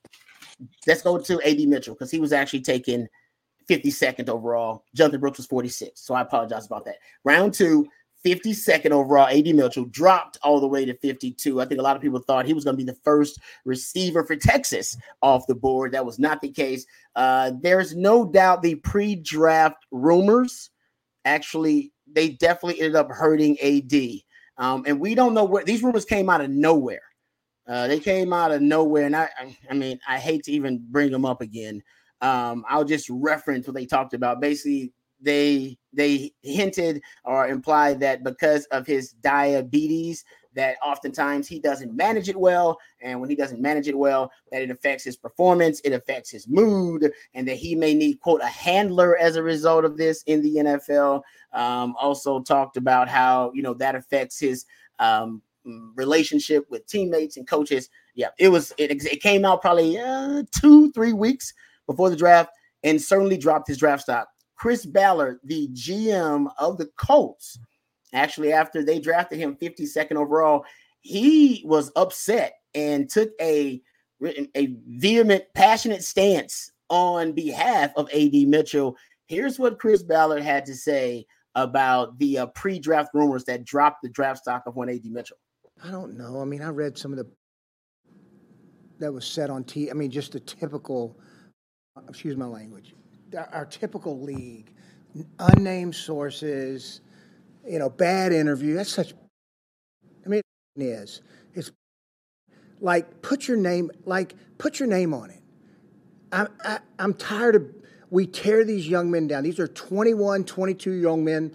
A.D. Mitchell because he was actually taken 52nd overall. Jonathan Brooks was 46, so I apologize about that. Round 2. 52nd overall, A.D. Mitchell dropped all the way to 52. I think a lot of people thought he was going to be the first receiver for Texas off the board. That was not the case. There's no doubt the pre-draft rumors, actually, they definitely ended up hurting A.D. And we don't know where these rumors came out of nowhere. They came out of nowhere. And I mean, I hate to even bring them up again. I'll just reference what they talked about. Basically, they hinted or implied that because of his diabetes, that oftentimes he doesn't manage it well. And when he doesn't manage it well, that it affects his performance, it affects his mood, and that he may need, quote, a handler as a result of this in the NFL. Also talked about how, that affects his relationship with teammates and coaches. Yeah, it came out probably 2-3 weeks before the draft and certainly dropped his draft stock. Chris Ballard, the GM of the Colts, actually after they drafted him 52nd overall, he was upset and took a vehement, passionate stance on behalf of A.D. Mitchell. Here's what Chris Ballard had to say about the pre-draft rumors that dropped the draft stock of one A.D. Mitchell. I don't know. I mean, I read some of that was said on TV. I mean, just the typical, excuse my language, our typical league, unnamed sources, bad interview. That's such, it is. It's like, put your name on it. I'm tired of, we tear these young men down. These are 21, 22 young men,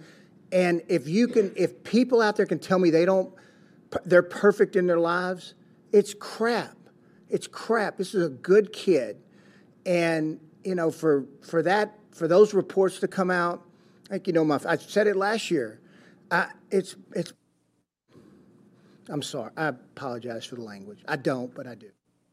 And if people out there can tell me they're perfect in their lives, it's crap. It's crap. This is a good kid. And, for those reports to come out, like, I said it last year. I'm sorry. I apologize for the language. I don't, but I do.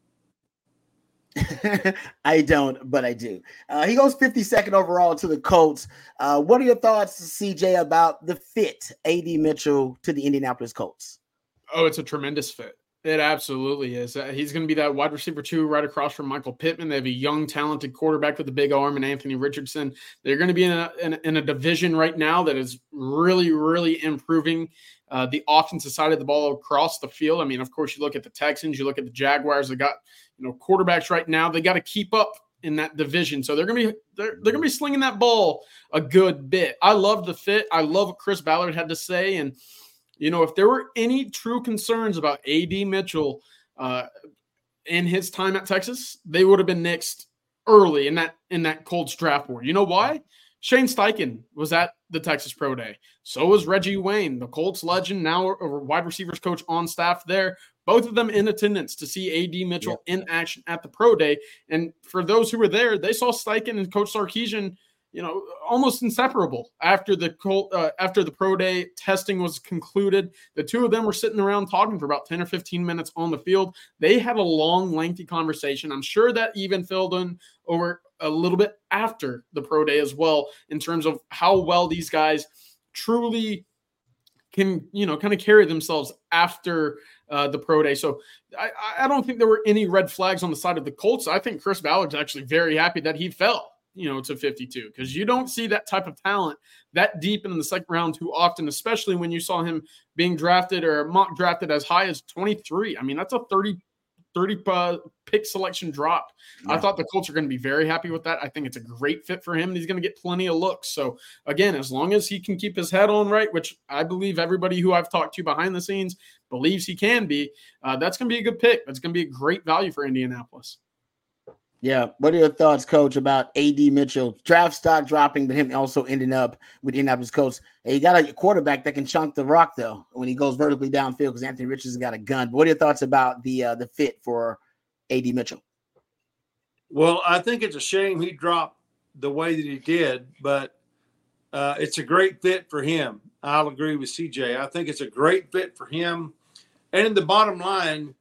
I don't, but I do. He goes 52nd overall to the Colts. What are your thoughts, CJ, about the fit AD Mitchell to the Indianapolis Colts? Oh, it's a tremendous fit. It absolutely is. He's going to be that wide receiver 2 right across from Michael Pittman. They have a young, talented quarterback with a big arm and Anthony Richardson. They're going to be in a division right now that is really, really improving the offensive side of the ball across the field. I mean, of course, you look at the Texans, you look at the Jaguars. They got quarterbacks right now. They got to keep up in that division. So they're going to be slinging that ball a good bit. I love the fit. I love what Chris Ballard had to say. And if there were any true concerns about AD Mitchell in his time at Texas, they would have been nixed early in that Colts draft board. You know why? Shane Steichen was at the Texas Pro Day. So was Reggie Wayne, the Colts legend, now a wide receivers coach on staff there. Both of them in attendance to see AD Mitchell in action at the Pro Day. And for those who were there, they saw Steichen and Coach Sarkisian, almost inseparable after the Pro Day testing was concluded. The two of them were sitting around talking for about 10 or 15 minutes on the field. They had a long, lengthy conversation. I'm sure that even filled in over a little bit after the Pro Day as well, in terms of how well these guys truly can, kind of carry themselves after the Pro Day. So I don't think there were any red flags on the side of the Colts. I think Chris Ballard's actually very happy that he fell, to 52, because you don't see that type of talent that deep in the second round too often, especially when you saw him being drafted or mock drafted as high as 23. I mean, that's a 30 pick selection drop. Yeah. I thought the Colts are going to be very happy with that. I think it's a great fit for him, and he's going to get plenty of looks. So again, as long as he can keep his head on right, which I believe everybody who I've talked to behind the scenes believes he can be, that's going to be a good pick. That's going to be a great value for Indianapolis. Yeah. What are your thoughts, Coach, about AD Mitchell? Draft stock dropping, but him also ending up with Indianapolis Colts. He got a quarterback that can chunk the rock, though, when he goes vertically downfield, because Anthony Richardson got a gun. But what are your thoughts about the fit for AD Mitchell? Well, I think it's a shame he dropped the way that he did, but it's a great fit for him. I'll agree with CJ. I think it's a great fit for him. And the bottom line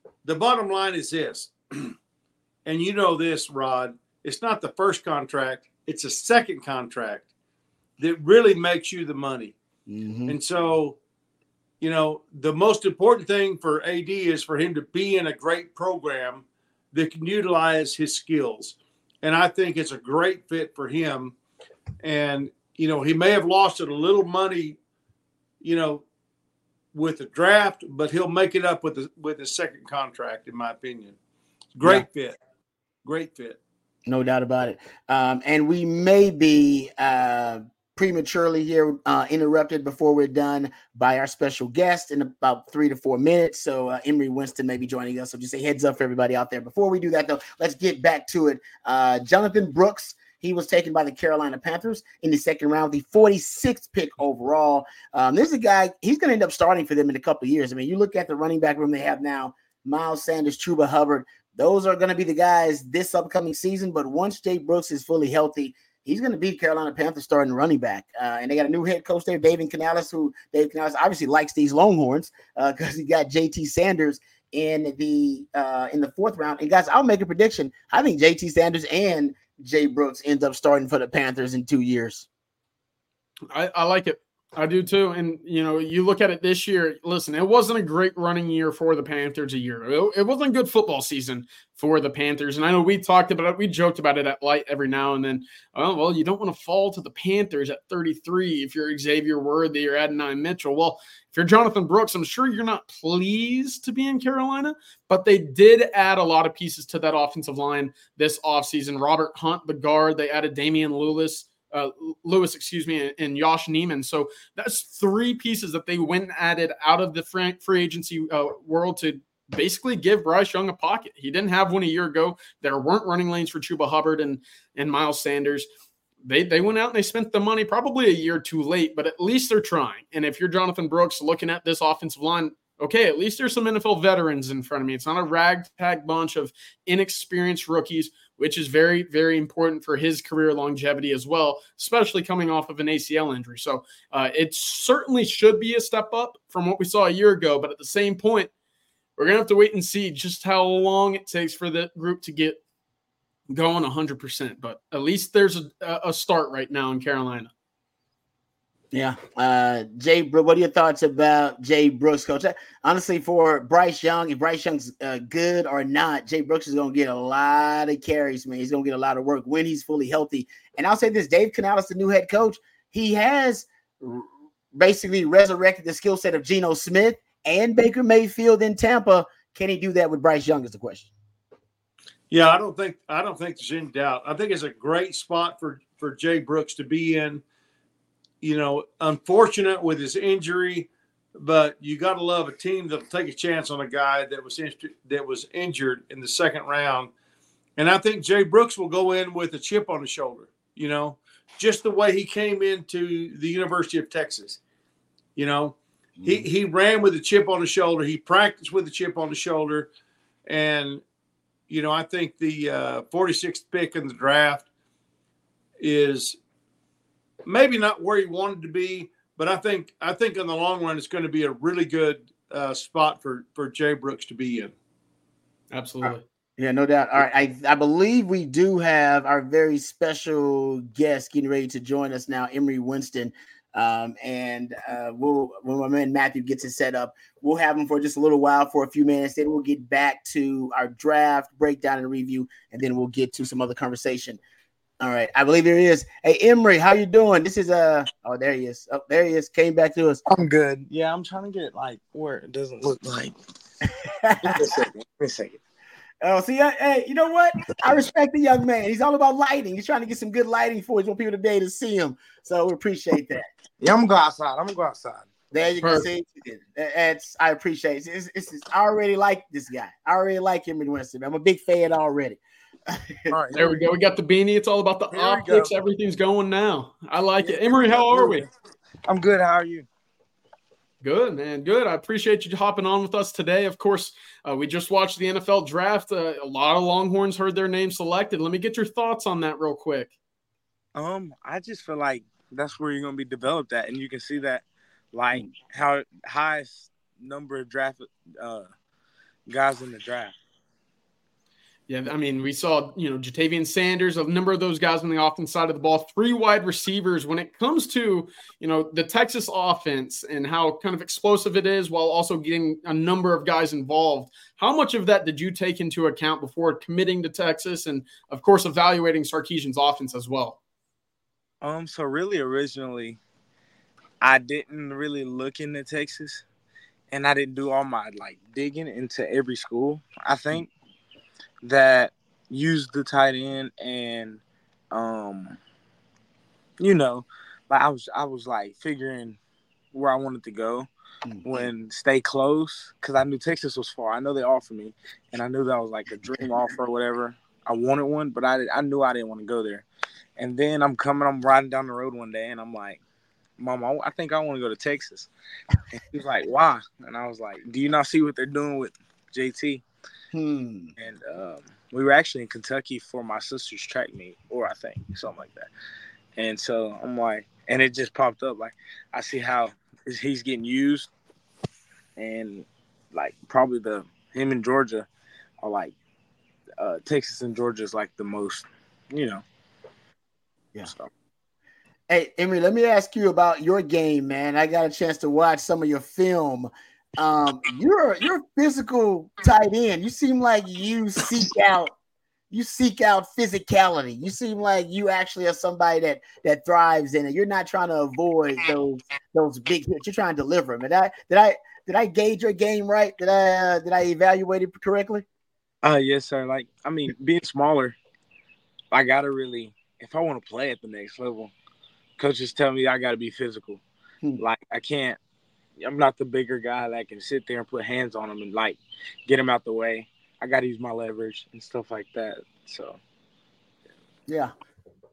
is this. And you know this, Rod, it's not the first contract. It's a second contract that really makes you the money. Mm-hmm. And so, the most important thing for AD is for him to be in a great program that can utilize his skills. And I think it's a great fit for him. And, he may have lost a little money, with the draft, but he'll make it up with the second contract, in my opinion. Great fit. Great fit. No doubt about it. And we may be prematurely here interrupted before we're done by our special guest in about 3 to 4 minutes. So Emery Winston may be joining us. So just a heads up for everybody out there. Before we do that, though, let's get back to it. Jonathan Brooks, he was taken by the Carolina Panthers in the second round, the 46th pick overall. This is a guy, he's going to end up starting for them in a couple of years. I mean, you look at the running back room they have now, Miles Sanders, Chuba Hubbard. Those are going to be the guys this upcoming season. But once Jay Brooks is fully healthy, he's going to be Carolina Panthers starting running back. And they got a new head coach there, David Canales, who Dave Canales obviously likes these Longhorns because he got JT Sanders in the fourth round. And guys, I'll make a prediction. I think JT Sanders and Jay Brooks ends up starting for the Panthers in 2 years. I like it. I do too. And, you look at it this year, listen, it wasn't a great running year for the Panthers a year. It wasn't a good football season for the Panthers. And I know we talked about it. We joked about it at Light every now and then. Oh, well, you don't want to fall to the Panthers at 33 if you're Xavier Worthy or Adonai Mitchell. Well, if you're Jonathan Brooks, I'm sure you're not pleased to be in Carolina, but they did add a lot of pieces to that offensive line this offseason. Robert Hunt, the guard, they added Damian Lewis, and Josh Neiman. So that's 3 pieces that they went and added out of the free agency world to basically give Bryce Young a pocket. He didn't have one a year ago. There weren't running lanes for Chuba Hubbard and Miles Sanders. they went out and they spent the money probably a year too late, but at least they're trying. And if you're Jonathan Brooks looking at this offensive line, okay, at least there's some NFL veterans in front of me. It's not a ragtag bunch of inexperienced rookies, which is very, very important for his career longevity as well, especially coming off of an ACL injury. So it certainly should be a step up from what we saw a year ago. But at the same point, we're going to have to wait and see just how long it takes for the group to get going 100%. But at least there's a start right now in Carolina. Yeah. Jay, what are your thoughts about Jay Brooks, Coach? Honestly, for Bryce Young, if Bryce Young's good or not, Jay Brooks is going to get a lot of carries, man. He's going to get a lot of work when he's fully healthy. And I'll say this, Dave Canales, the new head coach, he has basically resurrected the skill set of Geno Smith and Baker Mayfield in Tampa. Can he do that with Bryce Young is the question. Yeah, I don't think there's any doubt. I think it's a great spot for Jay Brooks to be in. You know, unfortunate with his injury, but you got to love a team that'll take a chance on a guy that was injured in the second round. And I think Jay Brooks will go in with a chip on his shoulder, you know, just the way he came into the University of Texas. You know, he ran with a chip on his shoulder. He practiced with a chip on his shoulder. And, you know, I think the 46th pick in the draft is maybe not where he wanted to be, but I think in the long run, it's going to be a really good spot for Jay Brooks to be in. Absolutely. Yeah, no doubt. All right. I believe we do have our very special guest getting ready to join us now, Emery Winston. When my man Matthew gets it set up, we'll have him for just a little while, for a few minutes. Then we'll get back to our draft breakdown and review, and then we'll get to some other conversation. All right. I believe there he is. Hey, Emery, how you doing? This is oh, there he is. Oh, there he is. Came back to us. I'm good. Yeah, I'm trying to get like where it doesn't look like. Give me a second. Oh, see, hey, you know what? I respect the young man. He's all about lighting. He's trying to get some good lighting for us, want people today to see him. So we appreciate that. Yeah, I'm gonna go outside. There you can see. I appreciate it. I already like this guy. I already like Emery Winston. I'm a big fan already. All right, there we go. We got the beanie. It's all about the optics. Everything's going now. I like it. Emery, how are we? I'm good. How are you? Good, man. Good. I appreciate you hopping on with us today. Of course, we just watched the NFL draft. A lot of Longhorns heard their name selected. Let me get your thoughts on that real quick. I just feel like that's where you're going to be developed at, and you can see that, like, how highest number of draft guys in the draft. Yeah, I mean, we saw, Jatavian Sanders, a number of those guys on the offense side of the ball, 3 wide receivers. When it comes to, the Texas offense and how kind of explosive it is while also getting a number of guys involved, how much of that did you take into account before committing to Texas and, of course, evaluating Sarkisian's offense as well? So really originally, I didn't really look into Texas, and I didn't do all my, digging into every school, I think, that used the tight end and I was figuring where I wanted to go when stay close, because I knew Texas was far. I know they offered me, and I knew that was like a dream offer or whatever. I wanted one, but I knew I didn't want to go there. And then I'm riding down the road one day, and I'm like, Mom, I think I want to go to Texas. And she's like, why? And I was like, do you not see what they're doing with JT? And we were actually in Kentucky for my sister's track meet, or I think something like that. And so I'm like, and it just popped up. Like, I see how he's getting used, and probably him and Georgia are Texas and Georgia is the most, Yeah. So. Hey, Emery, let me ask you about your game, man. I got a chance to watch some of your film. You're a physical tight end. You seem like you seek out physicality. You seem like you actually are somebody that thrives in it. You're not trying to avoid those big hits. You're trying to deliver them. Did I gauge your game right? Did I evaluate it correctly? Yes, sir. Being smaller, I gotta really, if I want to play at the next level, coaches tell me I gotta be physical. I can't. I'm not the bigger guy that can sit there and put hands on him and get him out the way. I got to use my leverage and stuff like that. So, yeah.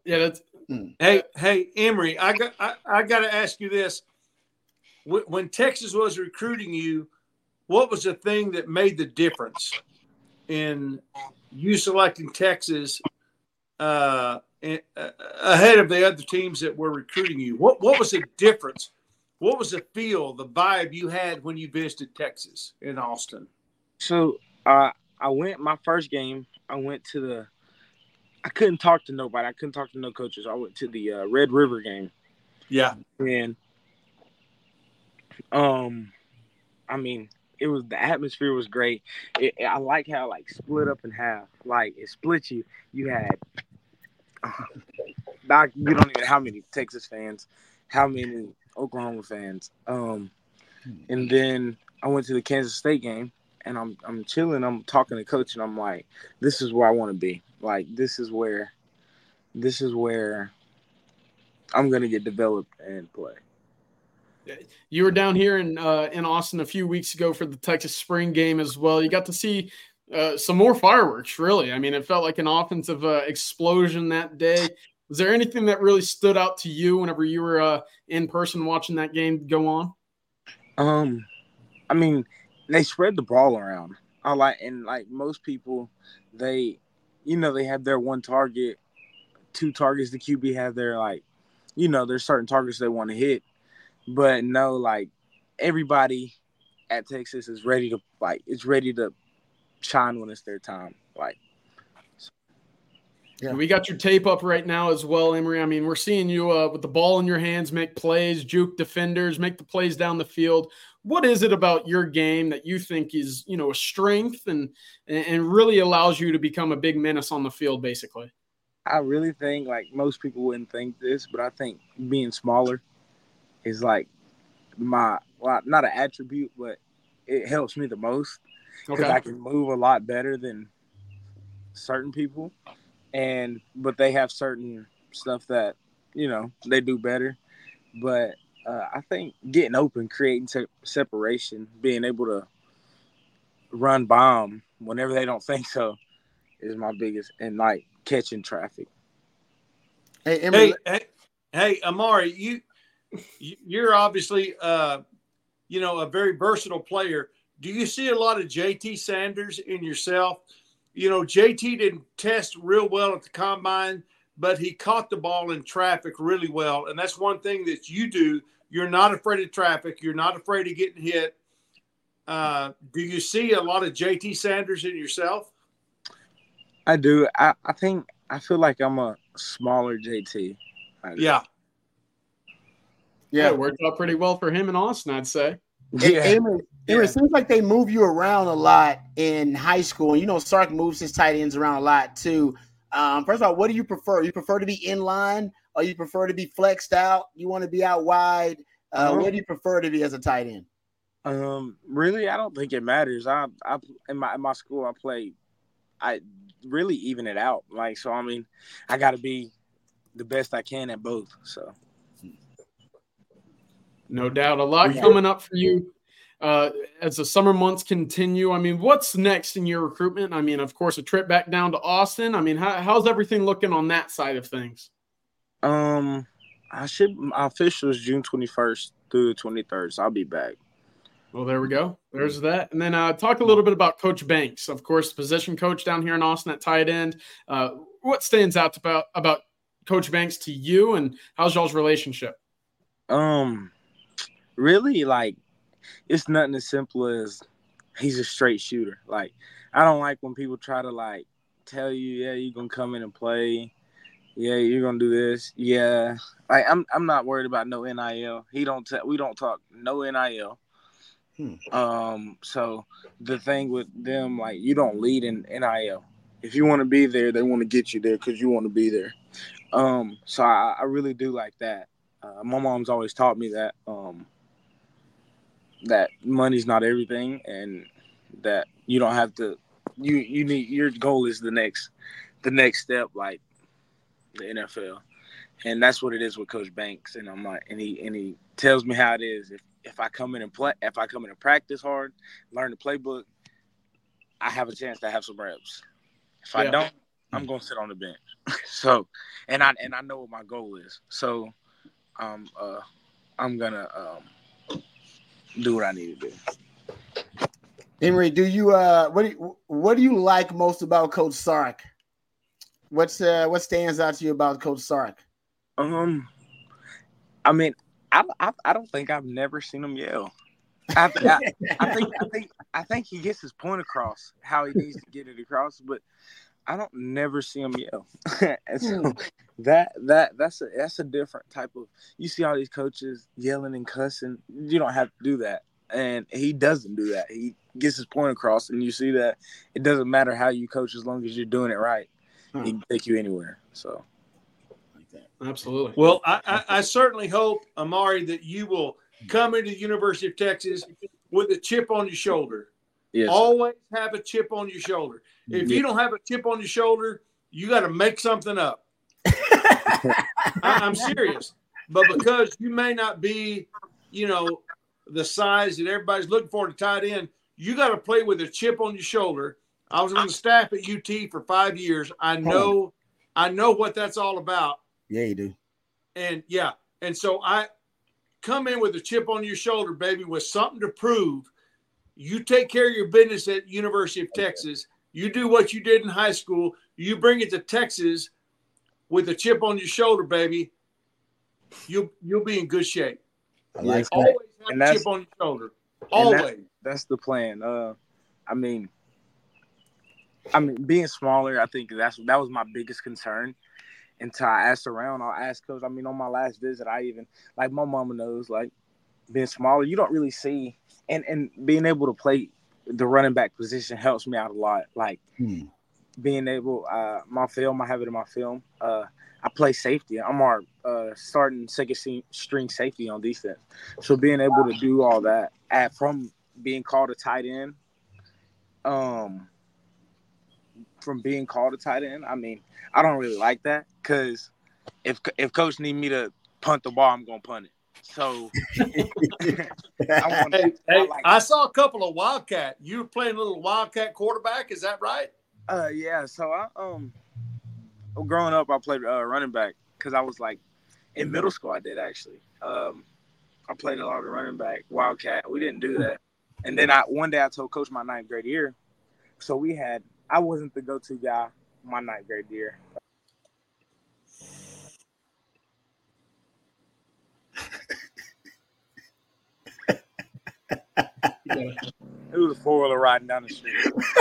Yeah, that's. Hey, Emory, I got to ask you this: when Texas was recruiting you, what was the thing that made the difference in you selecting Texas ahead of the other teams that were recruiting you? What was the difference? What was the feel, the vibe you had when you visited Texas in Austin? So I went my first game. I went to I couldn't talk to nobody. I couldn't talk to no coaches. I went to the Red River game. Yeah. And I mean, it was, the atmosphere was great. I like how like split up in half. Like it split you. You had you don't even know how many Texas fans, how many Oklahoma fans. And then I went to the Kansas State game, and I'm chilling. I'm talking to coach, and I'm like, this is where I want to be. Like this is where I'm gonna get developed and play. You were down here in Austin a few weeks ago for the Texas spring game as well. You got to see some more fireworks, really. I mean, it felt like an offensive explosion that day. Was there anything that really stood out to you whenever you were in person watching that game go on? I mean, they spread the ball around. Like most people, they have their one target, two targets. The QB have their there's certain targets they want to hit. But no, like everybody at Texas is ready to shine when it's their time. Yeah. We got your tape up right now as well, Emory. I mean, we're seeing you with the ball in your hands, make plays, juke defenders, make the plays down the field. What is it about your game that you think is, a strength and really allows you to become a big menace on the field, basically? I really think, most people wouldn't think this, but I think being smaller is not an attribute, but it helps me the most because I can move a lot better than certain people, but they have certain stuff that they do better. But I think getting open, creating separation, being able to run bomb whenever they don't think so is my biggest, and catching traffic. Hey, Amari, you're obviously, a very versatile player. Do you see a lot of JT Sanders in yourself? JT didn't test real well at the combine, but he caught the ball in traffic really well. And that's one thing that you do. You're not afraid of traffic. You're not afraid of getting hit. Do you see a lot of JT Sanders in yourself? I do. I feel like I'm a smaller JT. Yeah. Yeah, it worked out pretty well for him in Austin, I'd say. Yeah. It seems like they move you around a lot in high school. And, Sark moves his tight ends around a lot, too. First of all, what do you prefer? You prefer to be in line or you prefer to be flexed out? You want to be out wide? Where do you prefer to be as a tight end? Really, I don't think it matters. In my school, I really even it out. I got to be the best I can at both, so. No doubt. A lot coming up for you as the summer months continue. I mean, what's next in your recruitment? I mean, of course, a trip back down to Austin. I mean, how's everything looking on that side of things? My official is June 21st through the 23rd, so I'll be back. Well, there we go. There's that. And then talk a little bit about Coach Banks, of course, position coach down here in Austin at tight end. What stands out about Coach Banks to you, and how's y'all's relationship? Really, it's nothing as simple as he's a straight shooter. I don't like when people try to tell you, yeah, you're gonna come in and play, yeah, you're gonna do this, yeah. I'm not worried about no NIL. We don't talk no NIL. So the thing with them, you don't lead in NIL. If you want to be there, they want to get you there because you want to be there. So I really do like that. My mom's always taught me that that money's not everything, and that you don't have to. You need, your goal is the next step, like the NFL, and that's what it is with Coach Banks. And I'm and he tells me how it is. If I come in and play, if I come in and practice hard, learn the playbook, I have a chance to have some reps. If I don't, I'm gonna sit on the bench. So, and I know what my goal is. So, I'm gonna do what I need to do. Emory, do you what do you like most about Coach Sark? What stands out to you about Coach Sark? I mean, I don't think I've never seen him yell. I think he gets his point across how he needs to get it across, but I don't never see him yell. And so that's a different type of. You see all these coaches yelling and cussing. You don't have to do that, and he doesn't do that. He gets his point across, and you see that it doesn't matter how you coach as long as you're doing it right. He can take you anywhere. So, absolutely. Well, I certainly hope, Amari, that you will come into the University of Texas with a chip on your shoulder. Yes. Always have a chip on your shoulder. If you don't have a chip on your shoulder, you got to make something up. I'm serious. But because you may not be, the size that everybody's looking for to tight end, you got to play with a chip on your shoulder. I was on the staff at UT for 5 years. I know what that's all about. Yeah, you do. And so I come in with a chip on your shoulder, baby, with something to prove. You take care of your business at University of Texas. You do what you did in high school. You bring it to Texas with a chip on your shoulder, baby. You'll be in good shape. I like that. Always have a chip on your shoulder. Always. That's the plan. I mean, being smaller, I think that was my biggest concern. Until I asked around, I'll ask coach. I mean, on my last visit, I even my mama knows, being smaller, you don't really see, and being able to play the running back position helps me out a lot. Being able, I have it in my film. I play safety. I'm our starting second string safety on defense. So being able to do all that from being called a tight end, I mean, I don't really like that because if coach need me to punt the ball, I'm gonna punt it. So I saw a couple of Wildcat. You were playing a little Wildcat quarterback, is that right? Yeah. So growing up, I played running back because I was in middle school. I did actually. I played a lot of running back Wildcat. We didn't do that, and then one day I told coach my 9th grade year. So I wasn't the go-to guy my 9th grade year. It was a 4-wheeler riding down the street.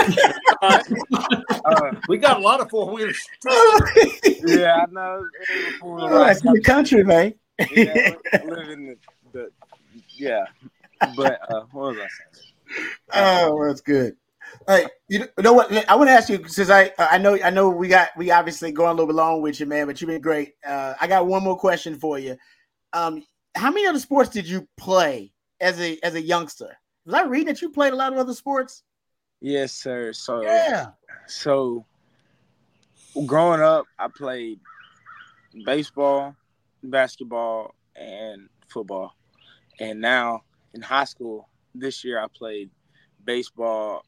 We got a lot of 4-wheelers. Yeah, I know. It was a 4-wheeler ride. That's in the country, man. Yeah, live in yeah. But what was I saying? Oh, that's good. Hey, you know what? I want to ask you, since I know we obviously going a little bit long with you, man, but you've been great. I got one more question for you. How many other sports did you play as a youngster? Was I reading that you played a lot of other sports? Yes, sir. So yeah. So growing up, I played baseball, basketball, and football. And now in high school, this year I played baseball.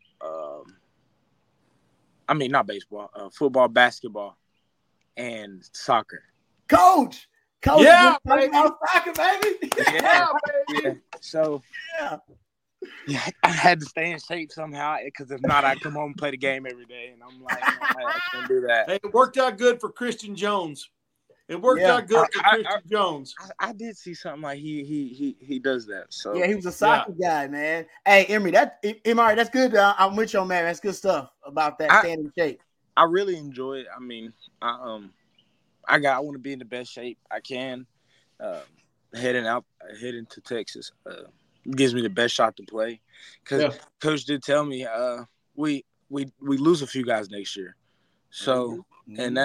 Not baseball, football, basketball, and soccer. Coach, yeah, baby. Soccer, baby. Yeah, baby. Yeah. So, yeah, I had to stay in shape somehow because if not, I'd come home and play the game every day. And I'm like, I can't do that. Hey, it worked out good for Christian Jones. It worked out good for Christian Jones. I did see something like he does that. So yeah, he was a soccer guy, man. Hey, Emory, that's good. I'm with you, man. That's good stuff about that staying in shape. I really enjoy it. I mean, I want to be in the best shape I can. Heading to Texas gives me the best shot to play. Because Coach did tell me we lose a few guys next year. So and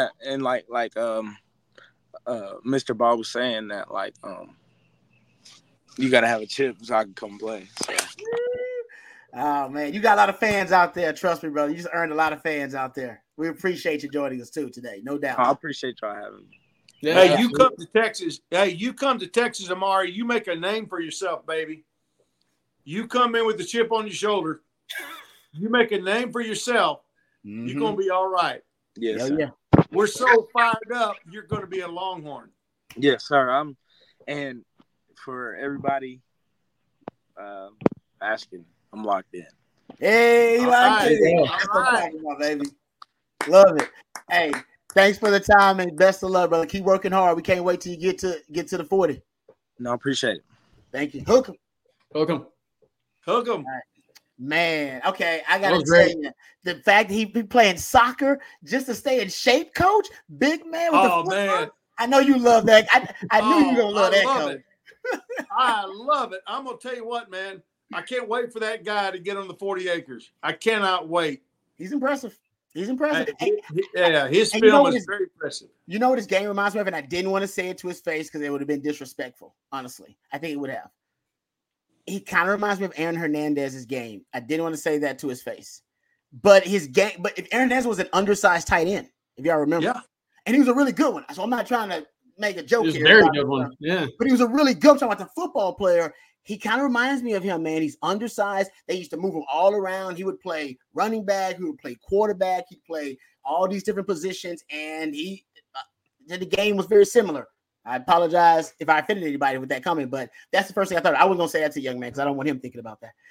Mr. Bob was saying that you got to have a chip so I can come play. So. Oh man, you got a lot of fans out there. Trust me, brother. You just earned a lot of fans out there. We appreciate you joining us too today, no doubt. I appreciate y'all having me. Yeah, hey, you come to Texas. Hey, you come to Texas, Amari. You make a name for yourself, baby. You come in with the chip on your shoulder. You make a name for yourself. Mm-hmm. You're gonna be all right. Yes, Hell sir. yeah. We're so fired up. You're going to be a Longhorn. Yes, sir. And for everybody asking, I'm locked in. Hey, All locked right. in. All That's what I'm right. talking about, baby. Love it. Hey, thanks for the time and best of luck, brother. Keep working hard. We can't wait till you get to the 40. No, appreciate it. Thank you. Hook 'em. Hook 'em. Hook 'em. Right. Man, okay, I That gotta was tell great. you, the fact that he be playing soccer just to stay in shape, coach, big man with the Oh, football. man. I know you love that. I knew you were gonna love I that, love coach. it. I love it. I'm going to tell you what, man. I can't wait for that guy to get on the 40 acres. I cannot wait. He's impressive. He's impressive. His and you know film what is very impressive. You know what his game reminds me of, and I didn't want to say it to his face because it would have been disrespectful. Honestly, I think it would have. He kind of reminds me of Aaron Hernandez's game. I didn't want to say that to his face, but his game. But if Aaron Hernandez was an undersized tight end, if y'all remember, Yeah, and he was a really good one. So I'm not trying to make a joke He was here. a very good one. Yeah. But he was a really good one. Talking about the football player. He kind of reminds me of him, man. He's undersized. They used to move him all around. He would play running back. He would play quarterback. He'd play all these different positions, and the game was very similar. I apologize if I offended anybody with that comment, but that's the first thing I thought. I wasn't gonna say that to the young man because I don't want him thinking about that.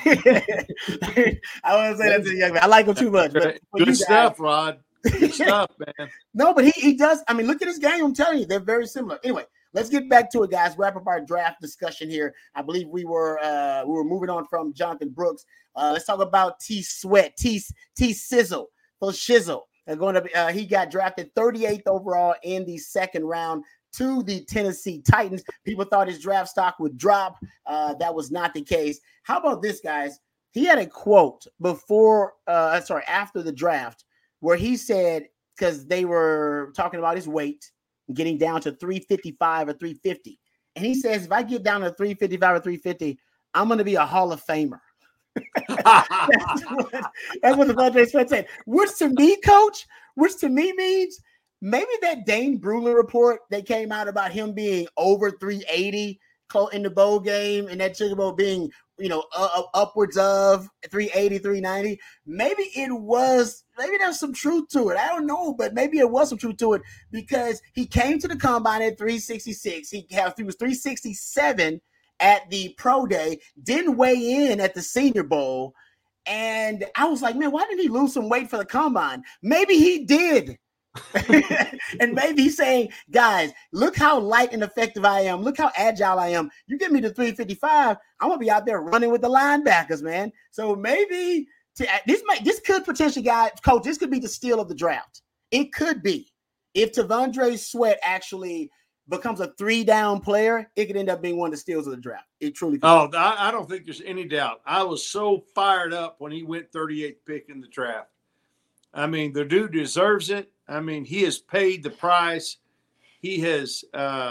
I want to say that to the young man. I like him too much. But good stuff, Rod. Good stuff, man. No, but he does. I mean, look at his game. I'm telling you, they're very similar. Anyway, let's get back to it, guys. Wrap up our draft discussion here. I believe we were moving on from Jonathan Brooks. Let's talk about T Sweat, T Sizzle, for Shizzle. He got drafted 38th overall in the second round to the Tennessee Titans. People thought his draft stock would drop. That was not the case. How about this, guys? He had a quote after the draft where he said, because they were talking about his weight, getting down to 355 or 350. And he says, if I get down to 355 or 350, I'm going to be a Hall of Famer. That's what the Devontae Sweat said. Which to me means maybe that Dane Brugler report that came out about him being over 380 in the bowl game and that Sugar Bowl being, upwards of 380, 390. Maybe there's some truth to it. I don't know, but maybe it was some truth to it because he came to the combine at 366. He was 367 at the pro day, didn't weigh in at the Senior Bowl. And I was like, man, why didn't he lose some weight for the combine? Maybe he did. And maybe he's saying, guys, look how light and effective I am. Look how agile I am. You get me to 355, I'm going to be out there running with the linebackers, man. So maybe this could potentially, Coach, this could be the steal of the draft. It could be. If T'Vondre Sweat actually becomes a 3-down player, it could end up being one of the steals of the draft. It truly could. Oh, I don't think there's any doubt. I was so fired up when he went 38th pick in the draft. I mean, the dude deserves it. I mean, he has paid the price. He has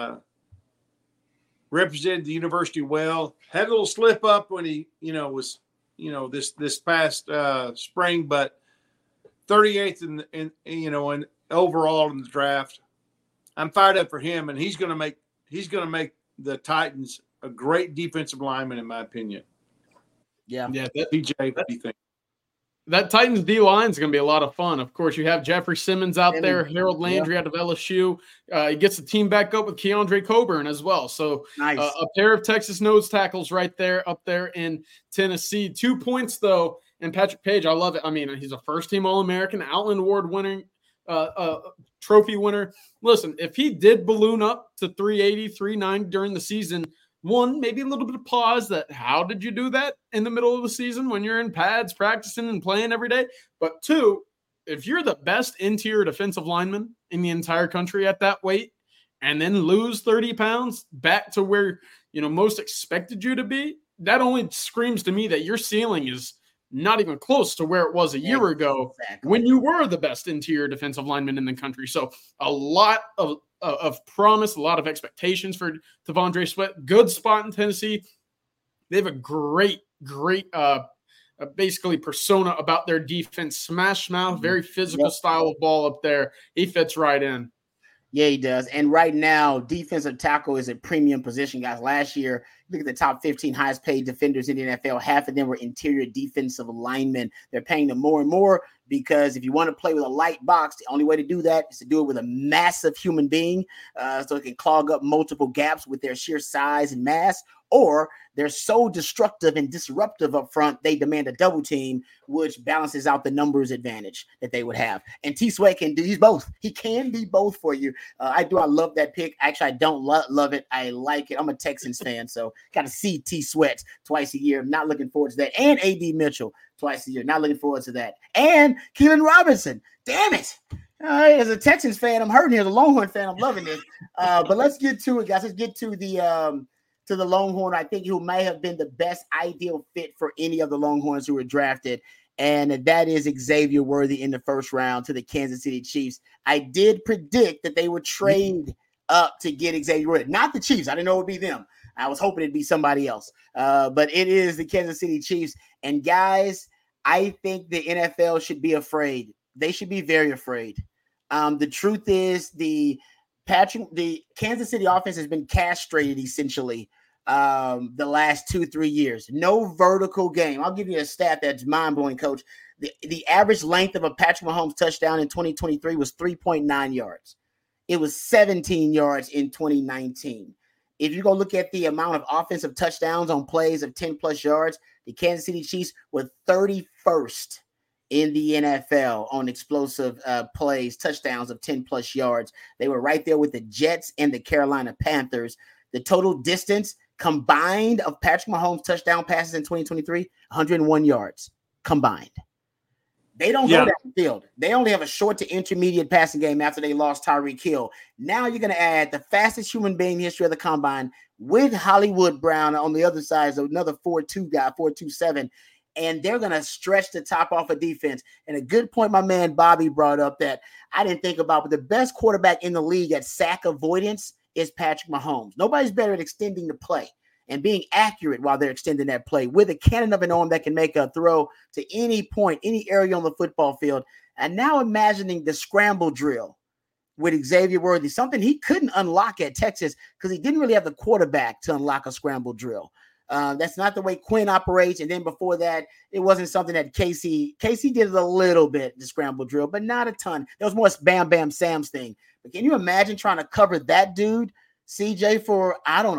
represented the university well. Had a little slip up when he, was, this past spring, but 38th in overall in the draft. I'm fired up for him, and he's going to make the Titans a great defensive lineman, in my opinion. Yeah. PJ, what do you think? That Titans D line is going to be a lot of fun. Of course, you have Jeffrey Simmons out there, Harold Landry out of LSU. He gets the team back up with Keandre Coburn as well. So nice. A pair of Texas nose tackles right there, up there in Tennessee. 2 points, though, and Patrick Page, I love it. I mean, he's a first-team All-American, Outland Award winning trophy winner. Listen, if he did balloon up to 380, 390 during the season, one, maybe a little bit of pause that how did you do that in the middle of the season when you're in pads practicing and playing every day? But two, if you're the best interior defensive lineman in the entire country at that weight and then lose 30 pounds back to where, most expected you to be, that only screams to me that your ceiling is not even close to where it was a year ago when you were the best interior defensive lineman in the country. So a lot of promise, a lot of expectations for T'Vondre Sweat. Good spot in Tennessee. They have a great basically persona about their defense. Smash mouth, very physical style of ball up there. He fits right in. Yeah, he does. And right now, defensive tackle is a premium position, guys. Last year, look at the top 15 highest paid defenders in the NFL. Half of them were interior defensive linemen. They're paying them more and more because if you want to play with a light box, the only way to do that is to do it with a massive human being so it can clog up multiple gaps with their sheer size and mass, or they're so destructive and disruptive up front, they demand a double team, which balances out the numbers advantage that they would have. And T Sweat can do, he's both. He can be both for you. I love that pick. Actually, I don't love it. I like it. I'm a Texans fan, so got to see T Sweat twice a year. I'm not looking forward to that. And A.D. Mitchell twice a year. Not looking forward to that. And Keelan Robinson. Damn it. All right, as a Texans fan, I'm hurting here. As a Longhorn fan, I'm loving this. But let's get to it, guys. Let's get to the Longhorn. I think who may have been the best ideal fit for any of the Longhorns who were drafted, and that is Xavier Worthy in the first round to the Kansas City Chiefs. I did predict that they would trade up to get Xavier Worthy. Not the Chiefs. I didn't know it would be them. I was hoping it'd be somebody else. But it is the Kansas City Chiefs. And guys, I think the NFL should be afraid. They should be very afraid. The truth is the Kansas City offense has been castrated essentially the last 2-3 years. No vertical game. I'll give you a stat that's mind-blowing, Coach. The average length of a Patrick Mahomes touchdown in 2023 was 3.9 yards. It was 17 yards in 2019. If you go look at the amount of offensive touchdowns on plays of 10-plus yards, the Kansas City Chiefs were 31st in the NFL on explosive plays, touchdowns of 10-plus yards. They were right there with the Jets and the Carolina Panthers. The total distance combined of Patrick Mahomes touchdown passes in 2023, 101 yards combined. They don't go downfield. They only have a short to intermediate passing game after they lost Tyreek Hill. Now you're going to add the fastest human being in the history of the combine with Hollywood Brown on the other side, so another 4.2 guy, 4.27, and they're going to stretch the top off of defense. And a good point my man Bobby brought up that I didn't think about, but the best quarterback in the league at sack avoidance is Patrick Mahomes. Nobody's better at extending the play and being accurate while they're extending that play with a cannon of an arm that can make a throw to any point, any area on the football field. And now imagining the scramble drill with Xavier Worthy, something he couldn't unlock at Texas because he didn't really have the quarterback to unlock a scramble drill. That's not the way Quinn operates. And then before that, it wasn't something that Casey did it a little bit, the scramble drill, but not a ton. There was more Bam Bam Sam's thing. But can you imagine trying to cover that dude, CJ, for,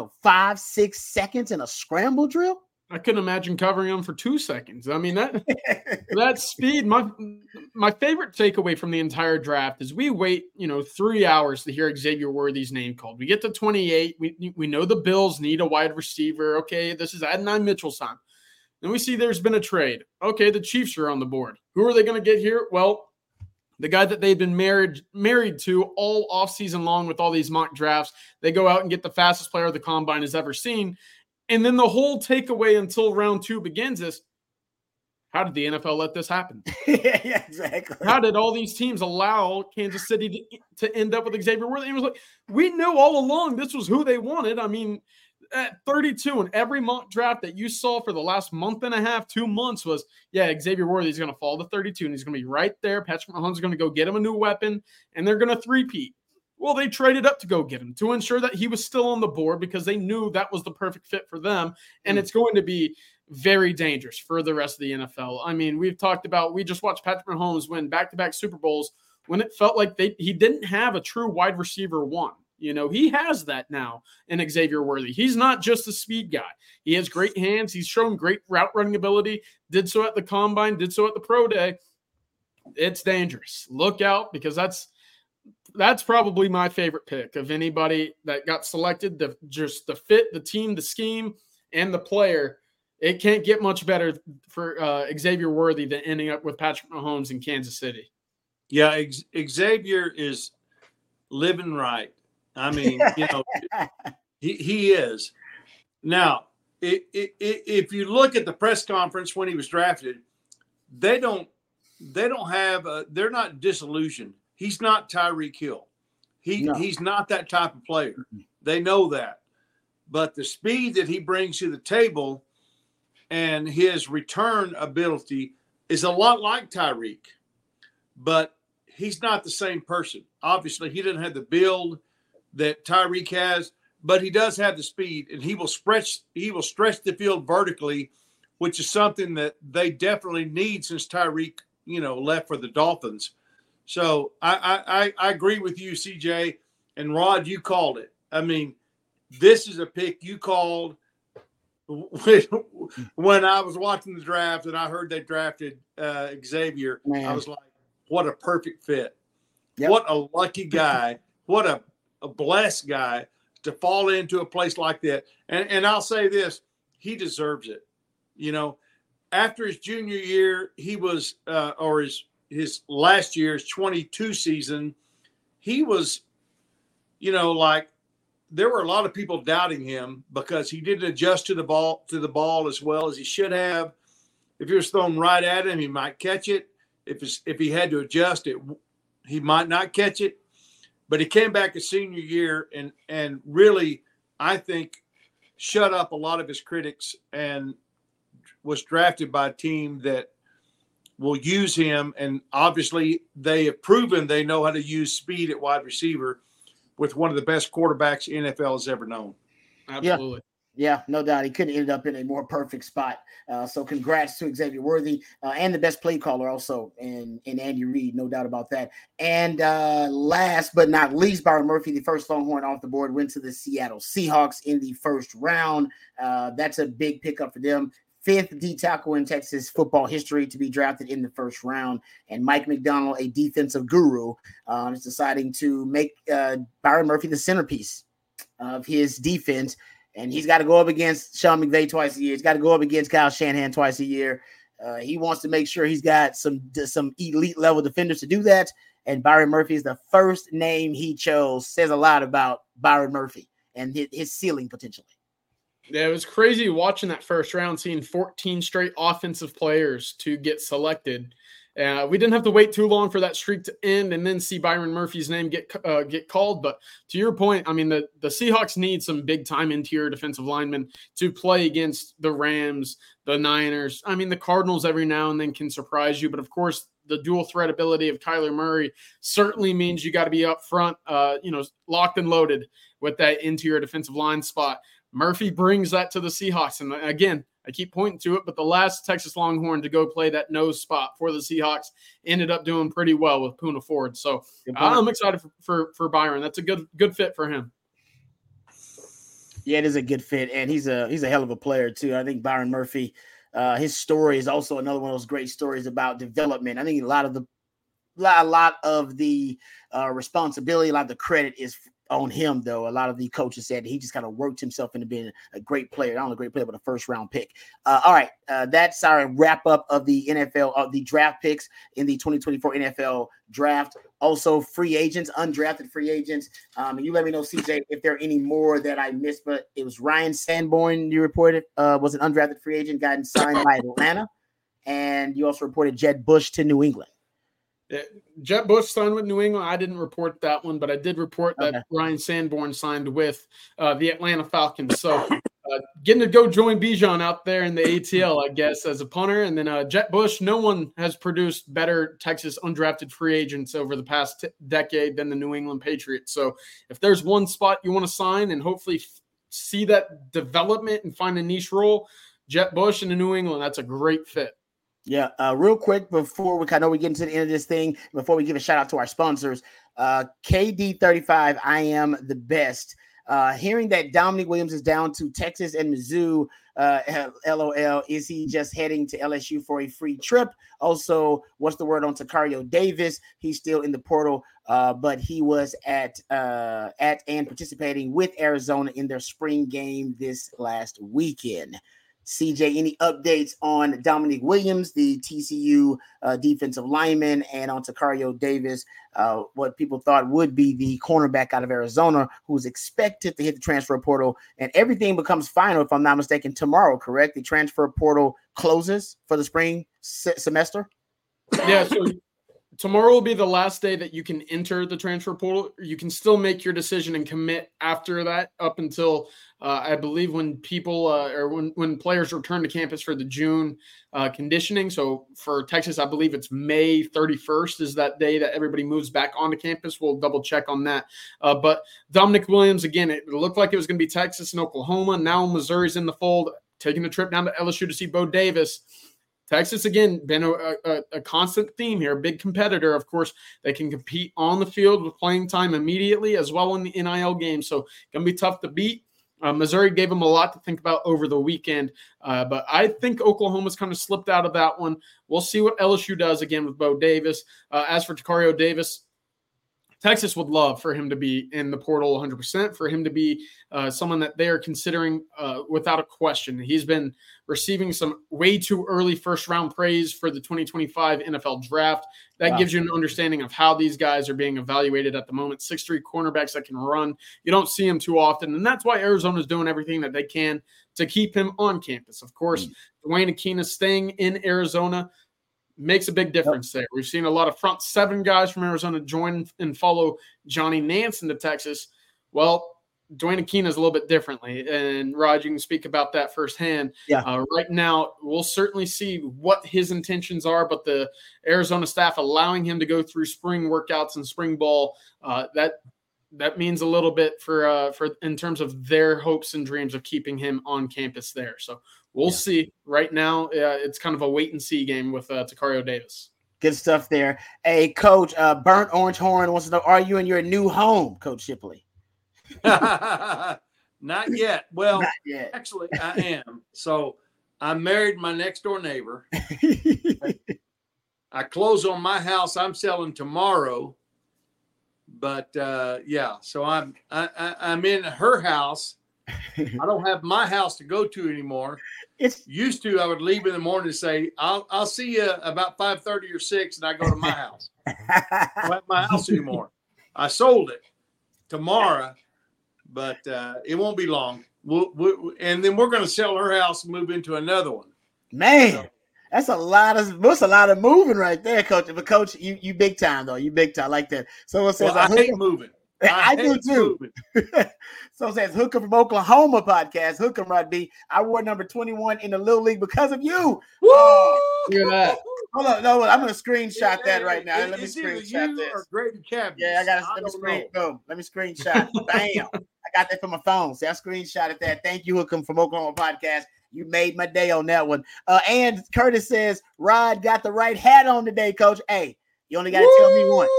5-6 seconds in a scramble drill? I couldn't imagine covering him for 2 seconds. I mean, that speed. My favorite takeaway from the entire draft is we wait, 3 hours to hear Xavier Worthy's name called. We get to 28. We know the Bills need a wide receiver. Okay, this is Adonai Mitchell's time. Then we see there's been a trade. Okay, the Chiefs are on the board. Who are they going to get here? Well, the guy that they've been married to all offseason long with all these mock drafts. They go out and get the fastest player the combine has ever seen. And then the whole takeaway until round 2 begins is, how did the NFL let this happen? Yeah, exactly. How did all these teams allow Kansas City to end up with Xavier Worthy? It was like, we knew all along this was who they wanted. I mean, at 32 in every mock draft that you saw for the last month and a half, 2 months was, Xavier Worthy is going to fall to 32 and he's going to be right there. Patrick Mahomes is going to go get him a new weapon and they're going to three-peat. Well, they traded up to go get him to ensure that he was still on the board because they knew that was the perfect fit for them. And it's going to be very dangerous for the rest of the NFL. I mean, we just watched Patrick Mahomes win back-to-back Super Bowls when it felt like he didn't have a true wide receiver one. He has that now in Xavier Worthy. He's not just a speed guy. He has great hands. He's shown great route running ability, did so at the combine, did so at the pro day. It's dangerous. Look out, because that's probably my favorite pick of anybody that got selected. Just the fit, the team, the scheme, and the player. It can't get much better for Xavier Worthy than ending up with Patrick Mahomes in Kansas City. Yeah, Xavier is living right. I mean, he is. Now, if you look at the press conference when he was drafted, they're not disillusioned. He's not Tyreek Hill. He's not that type of player. They know that. But the speed that he brings to the table and his return ability is a lot like Tyreek. But he's not the same person. Obviously, he doesn't have the build that Tyreek has. but he does have the speed, and he will stretch the field vertically, which is something that they definitely need since Tyreek, left for the Dolphins. So I agree with you, CJ, and Rod, you called it. I mean, this is a pick you called when I was watching the draft and I heard they drafted Xavier. Man. I was like, what a perfect fit. Yep. What a lucky guy. What a blessed guy to fall into a place like that. And I'll say this, he deserves it. After his junior year, he was, or his last year's 22 season, he was, there were a lot of people doubting him because he didn't adjust to the ball as well as he should have. If it was thrown right at him, he might catch it. If he had to adjust it, he might not catch it. But he came back his senior year and really, I think, shut up a lot of his critics and was drafted by a team that will use him. And obviously, they have proven they know how to use speed at wide receiver with one of the best quarterbacks the NFL has ever known. Absolutely. Yeah, no doubt. He could have ended up in a more perfect spot. So congrats to Xavier Worthy and the best play caller also in Andy Reid, no doubt about that. And last but not least, Byron Murphy, the first Longhorn off the board, went to the Seattle Seahawks in the first round. That's a big pickup for them. 5th D tackle in Texas football history to be drafted in the first round. And Mike McDonald, a defensive guru, is deciding to make Byron Murphy the centerpiece of his defense. And he's got to go up against Sean McVay twice a year. He's got to go up against Kyle Shanahan twice a year. He wants to make sure he's got some elite level defenders to do that. And Byron Murphy is the first name he chose. Says a lot about Byron Murphy and his ceiling potentially. Yeah, it was crazy watching that first round, seeing 14 straight offensive players to get selected. We didn't have to wait too long for that streak to end and then see Byron Murphy's name get called. But to your point, I mean, the Seahawks need some big-time interior defensive linemen to play against the Rams, the Niners. I mean, the Cardinals every now and then can surprise you. But, of course, the dual threat ability of Kyler Murray certainly means you got to be up front, locked and loaded with that interior defensive line spot. Murphy brings that to the Seahawks. And again, I keep pointing to it, but the last Texas Longhorn to go play that nose spot for the Seahawks ended up doing pretty well with Poona Ford. So I'm excited for Byron. That's a good fit for him. Yeah, it is a good fit, and he's a hell of a player too. I think Byron Murphy, his story is also another one of those great stories about development. I think a lot of the responsibility, a lot of the credit is on him, though. A lot of the coaches said he just kind of worked himself into being a great player. Not only a great player, but a first-round pick. All right, that's our wrap-up of the NFL, of the draft picks in the 2024 NFL draft. Also, free agents, undrafted free agents. And you let me know, CJ, if there are any more that I missed, but it was Ryan Sanborn, you reported, was an undrafted free agent, gotten signed by Atlanta. And you also reported Jed Bush to New England. Jed Bush signed with New England. I didn't report that one, but I did report that Ryan Sanborn signed with the Atlanta Falcons. So getting to go join Bijan out there in the ATL, I guess, as a punter. And then Jed Bush, no one has produced better Texas undrafted free agents over the past decade than the New England Patriots. So if there's one spot you want to sign and hopefully see that development and find a niche role, Jed Bush in the New England, that's a great fit. Yeah, real quick before I know we get into the end of this thing, before we give a shout out to our sponsors, KD35, I am the best. Hearing that Dominique Williams is down to Texas and Mizzou, LOL, is he just heading to LSU for a free trip? Also, what's the word on Takario Davis? He's still in the portal, but he was at and participating with Arizona in their spring game this last weekend. CJ, any updates on Dominique Williams, the TCU defensive lineman, and on Takario Davis, what people thought would be the cornerback out of Arizona, who's expected to hit the transfer portal, and everything becomes final, if I'm not mistaken, tomorrow, correct? The transfer portal closes for the spring semester? Yeah, so tomorrow will be the last day that you can enter the transfer portal. You can still make your decision and commit after that up until I believe when people or when players return to campus for the June conditioning. So for Texas, I believe it's May 31st is that day that everybody moves back onto campus. We'll double check on that. But Dominic Williams, again, it looked like it was going to be Texas and Oklahoma. Now Missouri's in the fold, taking a trip down to LSU to see Bo Davis. Texas, again, been a constant theme here, a big competitor. Of course, they can compete on the field with playing time immediately as well in the NIL game. So going to be tough to beat. Missouri gave them a lot to think about over the weekend. But I think Oklahoma's kind of slipped out of that one. We'll see what LSU does again with Bo Davis. As for Tacario Davis, Texas would love for him to be in the portal 100%, for him to be someone that they are considering without a question. He's been receiving some way too early first-round praise for the 2025 NFL Draft. That gives you an understanding of how these guys are being evaluated at the moment. 6'3" cornerbacks that can run. You don't see him too often, and that's why Arizona's doing everything that they can to keep him on campus. Of course, Dwayne Akina staying in Arizona makes a big difference there. We've seen a lot of front seven guys from Arizona join and follow Johnny Nance into Texas. Well, Dwayne Akina is a little bit differently, and Rod, you can speak about that firsthand. Right now, we'll certainly see what his intentions are, but the Arizona staff allowing him to go through spring workouts and spring ball, that means a little bit for in terms of their hopes and dreams of keeping him on campus there. So we'll see. Right now, it's kind of a wait and see game with Tacario Davis. Good stuff there. Hey, Coach, Burnt Orange Horn wants to know, are you in your new home, Coach Shipley? Not yet. Well, Not yet. Actually, I am. So I married my next door neighbor. I close on my house. I'm selling tomorrow. But so I'm in her house. I don't have my house to go to anymore. It's used to. I would leave in the morning and say, "I'll see you about 5:30 or 6," and I go to my house. I don't have my house anymore. I sold it tomorrow, but it won't be long. And then we're going to sell her house and move into another one. Man. So, that's a lot of moving right there, Coach. But Coach, you big time though. You big time like that. Someone says I hate moving. I do too. So it says Hooker from Oklahoma podcast. Hooker Rod B. I wore number 21 in the Little League because of you. Woo! Look at that. Hold on, no, I'm gonna screenshot that right now. Let me screenshot this. Or Grady Cabot. Yeah, I got to. Let me screenshot. Bam! I got that from my phone. See, I screenshotted that. Thank you, Hooker from Oklahoma podcast. You made my day on that one. And Curtis says, Rod got the right hat on today, Coach. Hey, you only got to tell me once.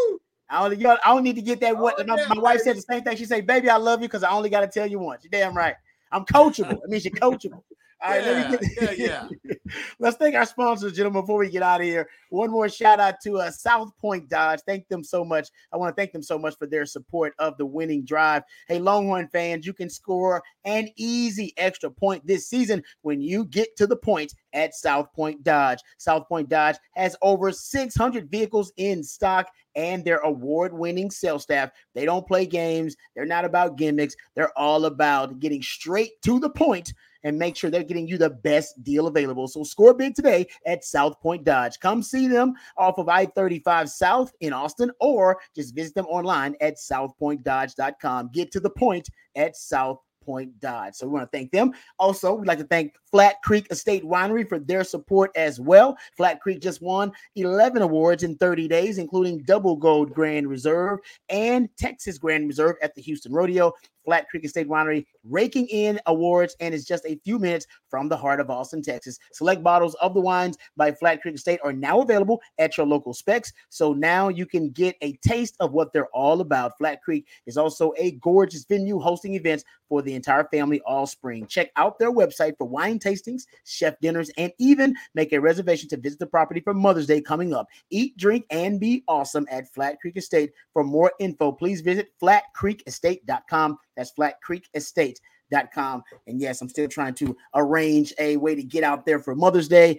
I don't need to get that one. My wife said the same thing. She said, baby, I love you because I only got to tell you once. You're damn right. I'm coachable. It means you're coachable. All right, let's thank our sponsors, gentlemen, before we get out of here. One more shout out to South Point Dodge. Thank them so much. I want to thank them so much for their support of the winning drive. Hey, Longhorn fans, you can score an easy extra point this season when you get to the point at South Point Dodge. South Point Dodge has over 600 vehicles in stock and their award-winning sales staff. They don't play games. They're not about gimmicks. They're all about getting straight to the point and make sure they're getting you the best deal available. So score big today at South Point Dodge. Come see them off of I-35 South in Austin, or just visit them online at southpointdodge.com. Get to the point at South Point Dodge. So we want to thank them. Also, we'd like to thank Flat Creek Estate Winery for their support as well. Flat Creek just won 11 awards in 30 days, including Double Gold Grand Reserve and Texas Grand Reserve at the Houston Rodeo. Flat Creek Estate Winery raking in awards and is just a few minutes from the heart of Austin, Texas. Select bottles of the wines by Flat Creek Estate are now available at your local Specs. So now you can get a taste of what they're all about. Flat Creek is also a gorgeous venue hosting events for the entire family all spring. Check out their website for wine tastings, chef dinners, and even make a reservation to visit the property for Mother's Day coming up. Eat, drink, and be awesome at Flat Creek Estate. For more info, please visit flatcreekestate.com. That's flatcreekestate.com. And yes, I'm still trying to arrange a way to get out there for Mother's Day.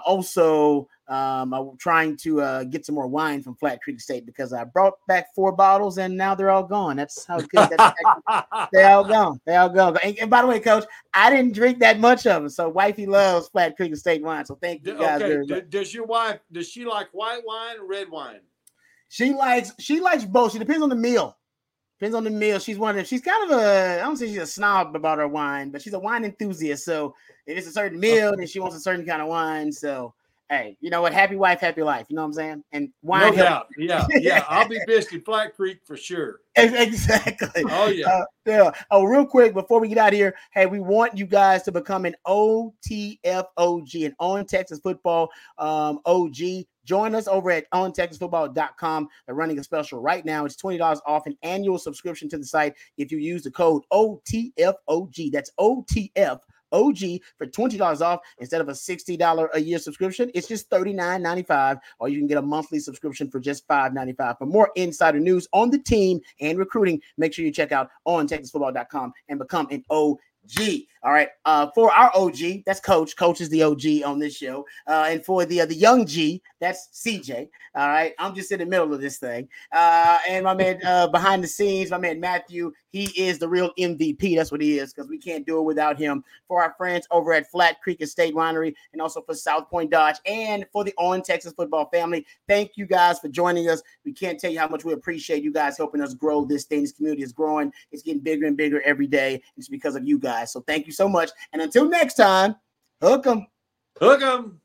I'm trying to get some more wine from Flat Creek Estate because I brought back 4 bottles and now they're all gone. That's how good they're all gone. They're all gone. And by the way, Coach, I didn't drink that much of them. So wifey loves Flat Creek Estate wine. So thank you guys. Does your wife, does she like white wine or red wine? She likes both. She depends on the meal. She's kind of I don't say she's a snob about her wine, but she's a wine enthusiast. So if it's a certain meal, then she wants a certain kind of wine. So hey, you know what? Happy wife, happy life. You know what I'm saying? And wine. No doubt. Yeah. I'll be visiting Flat Creek for sure. Exactly. Oh, yeah. Yeah. Oh, real quick, before we get out of here, hey, we want you guys to become an OTF OG, an On Texas Football OG. Join us over at ontexasfootball.com. They're running a special right now. It's $20 off an annual subscription to the site if you use the code OTFOG. That's OTF OG for $20 off instead of a $60 a year subscription. It's just $39.95, or you can get a monthly subscription for just $5.95. For more insider news on the team and recruiting, make sure you check out ontexasfootball.com and become an OG. All right. For our OG, that's Coach. Coach is the OG on this show. And for the young G, that's CJ. All right. I'm just in the middle of this thing. And my man behind the scenes, my man Matthew, he is the real MVP. That's what he is, because we can't do it without him. For our friends over at Flat Creek Estate Winery, and also for South Point Dodge, and for the On Texas Football family, thank you guys for joining us. We can't tell you how much we appreciate you guys helping us grow this thing. This community is growing. It's getting bigger and bigger every day. It's because of you guys. So thank you so much. And until next time, hook 'em. Hook 'em.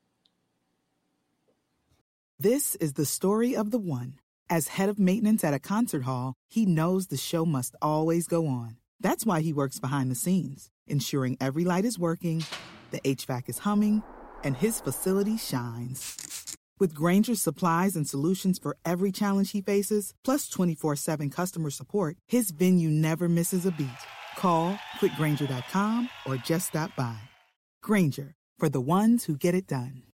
This is the story of the one. As head of maintenance at a concert hall, he knows the show must always go on. That's why he works behind the scenes, ensuring every light is working, the HVAC is humming, and his facility shines. With Grainger's supplies and solutions for every challenge he faces, plus 24/7 customer support, his venue never misses a beat. Call quickgrainger.com or just stop by. Grainger, for the ones who get it done.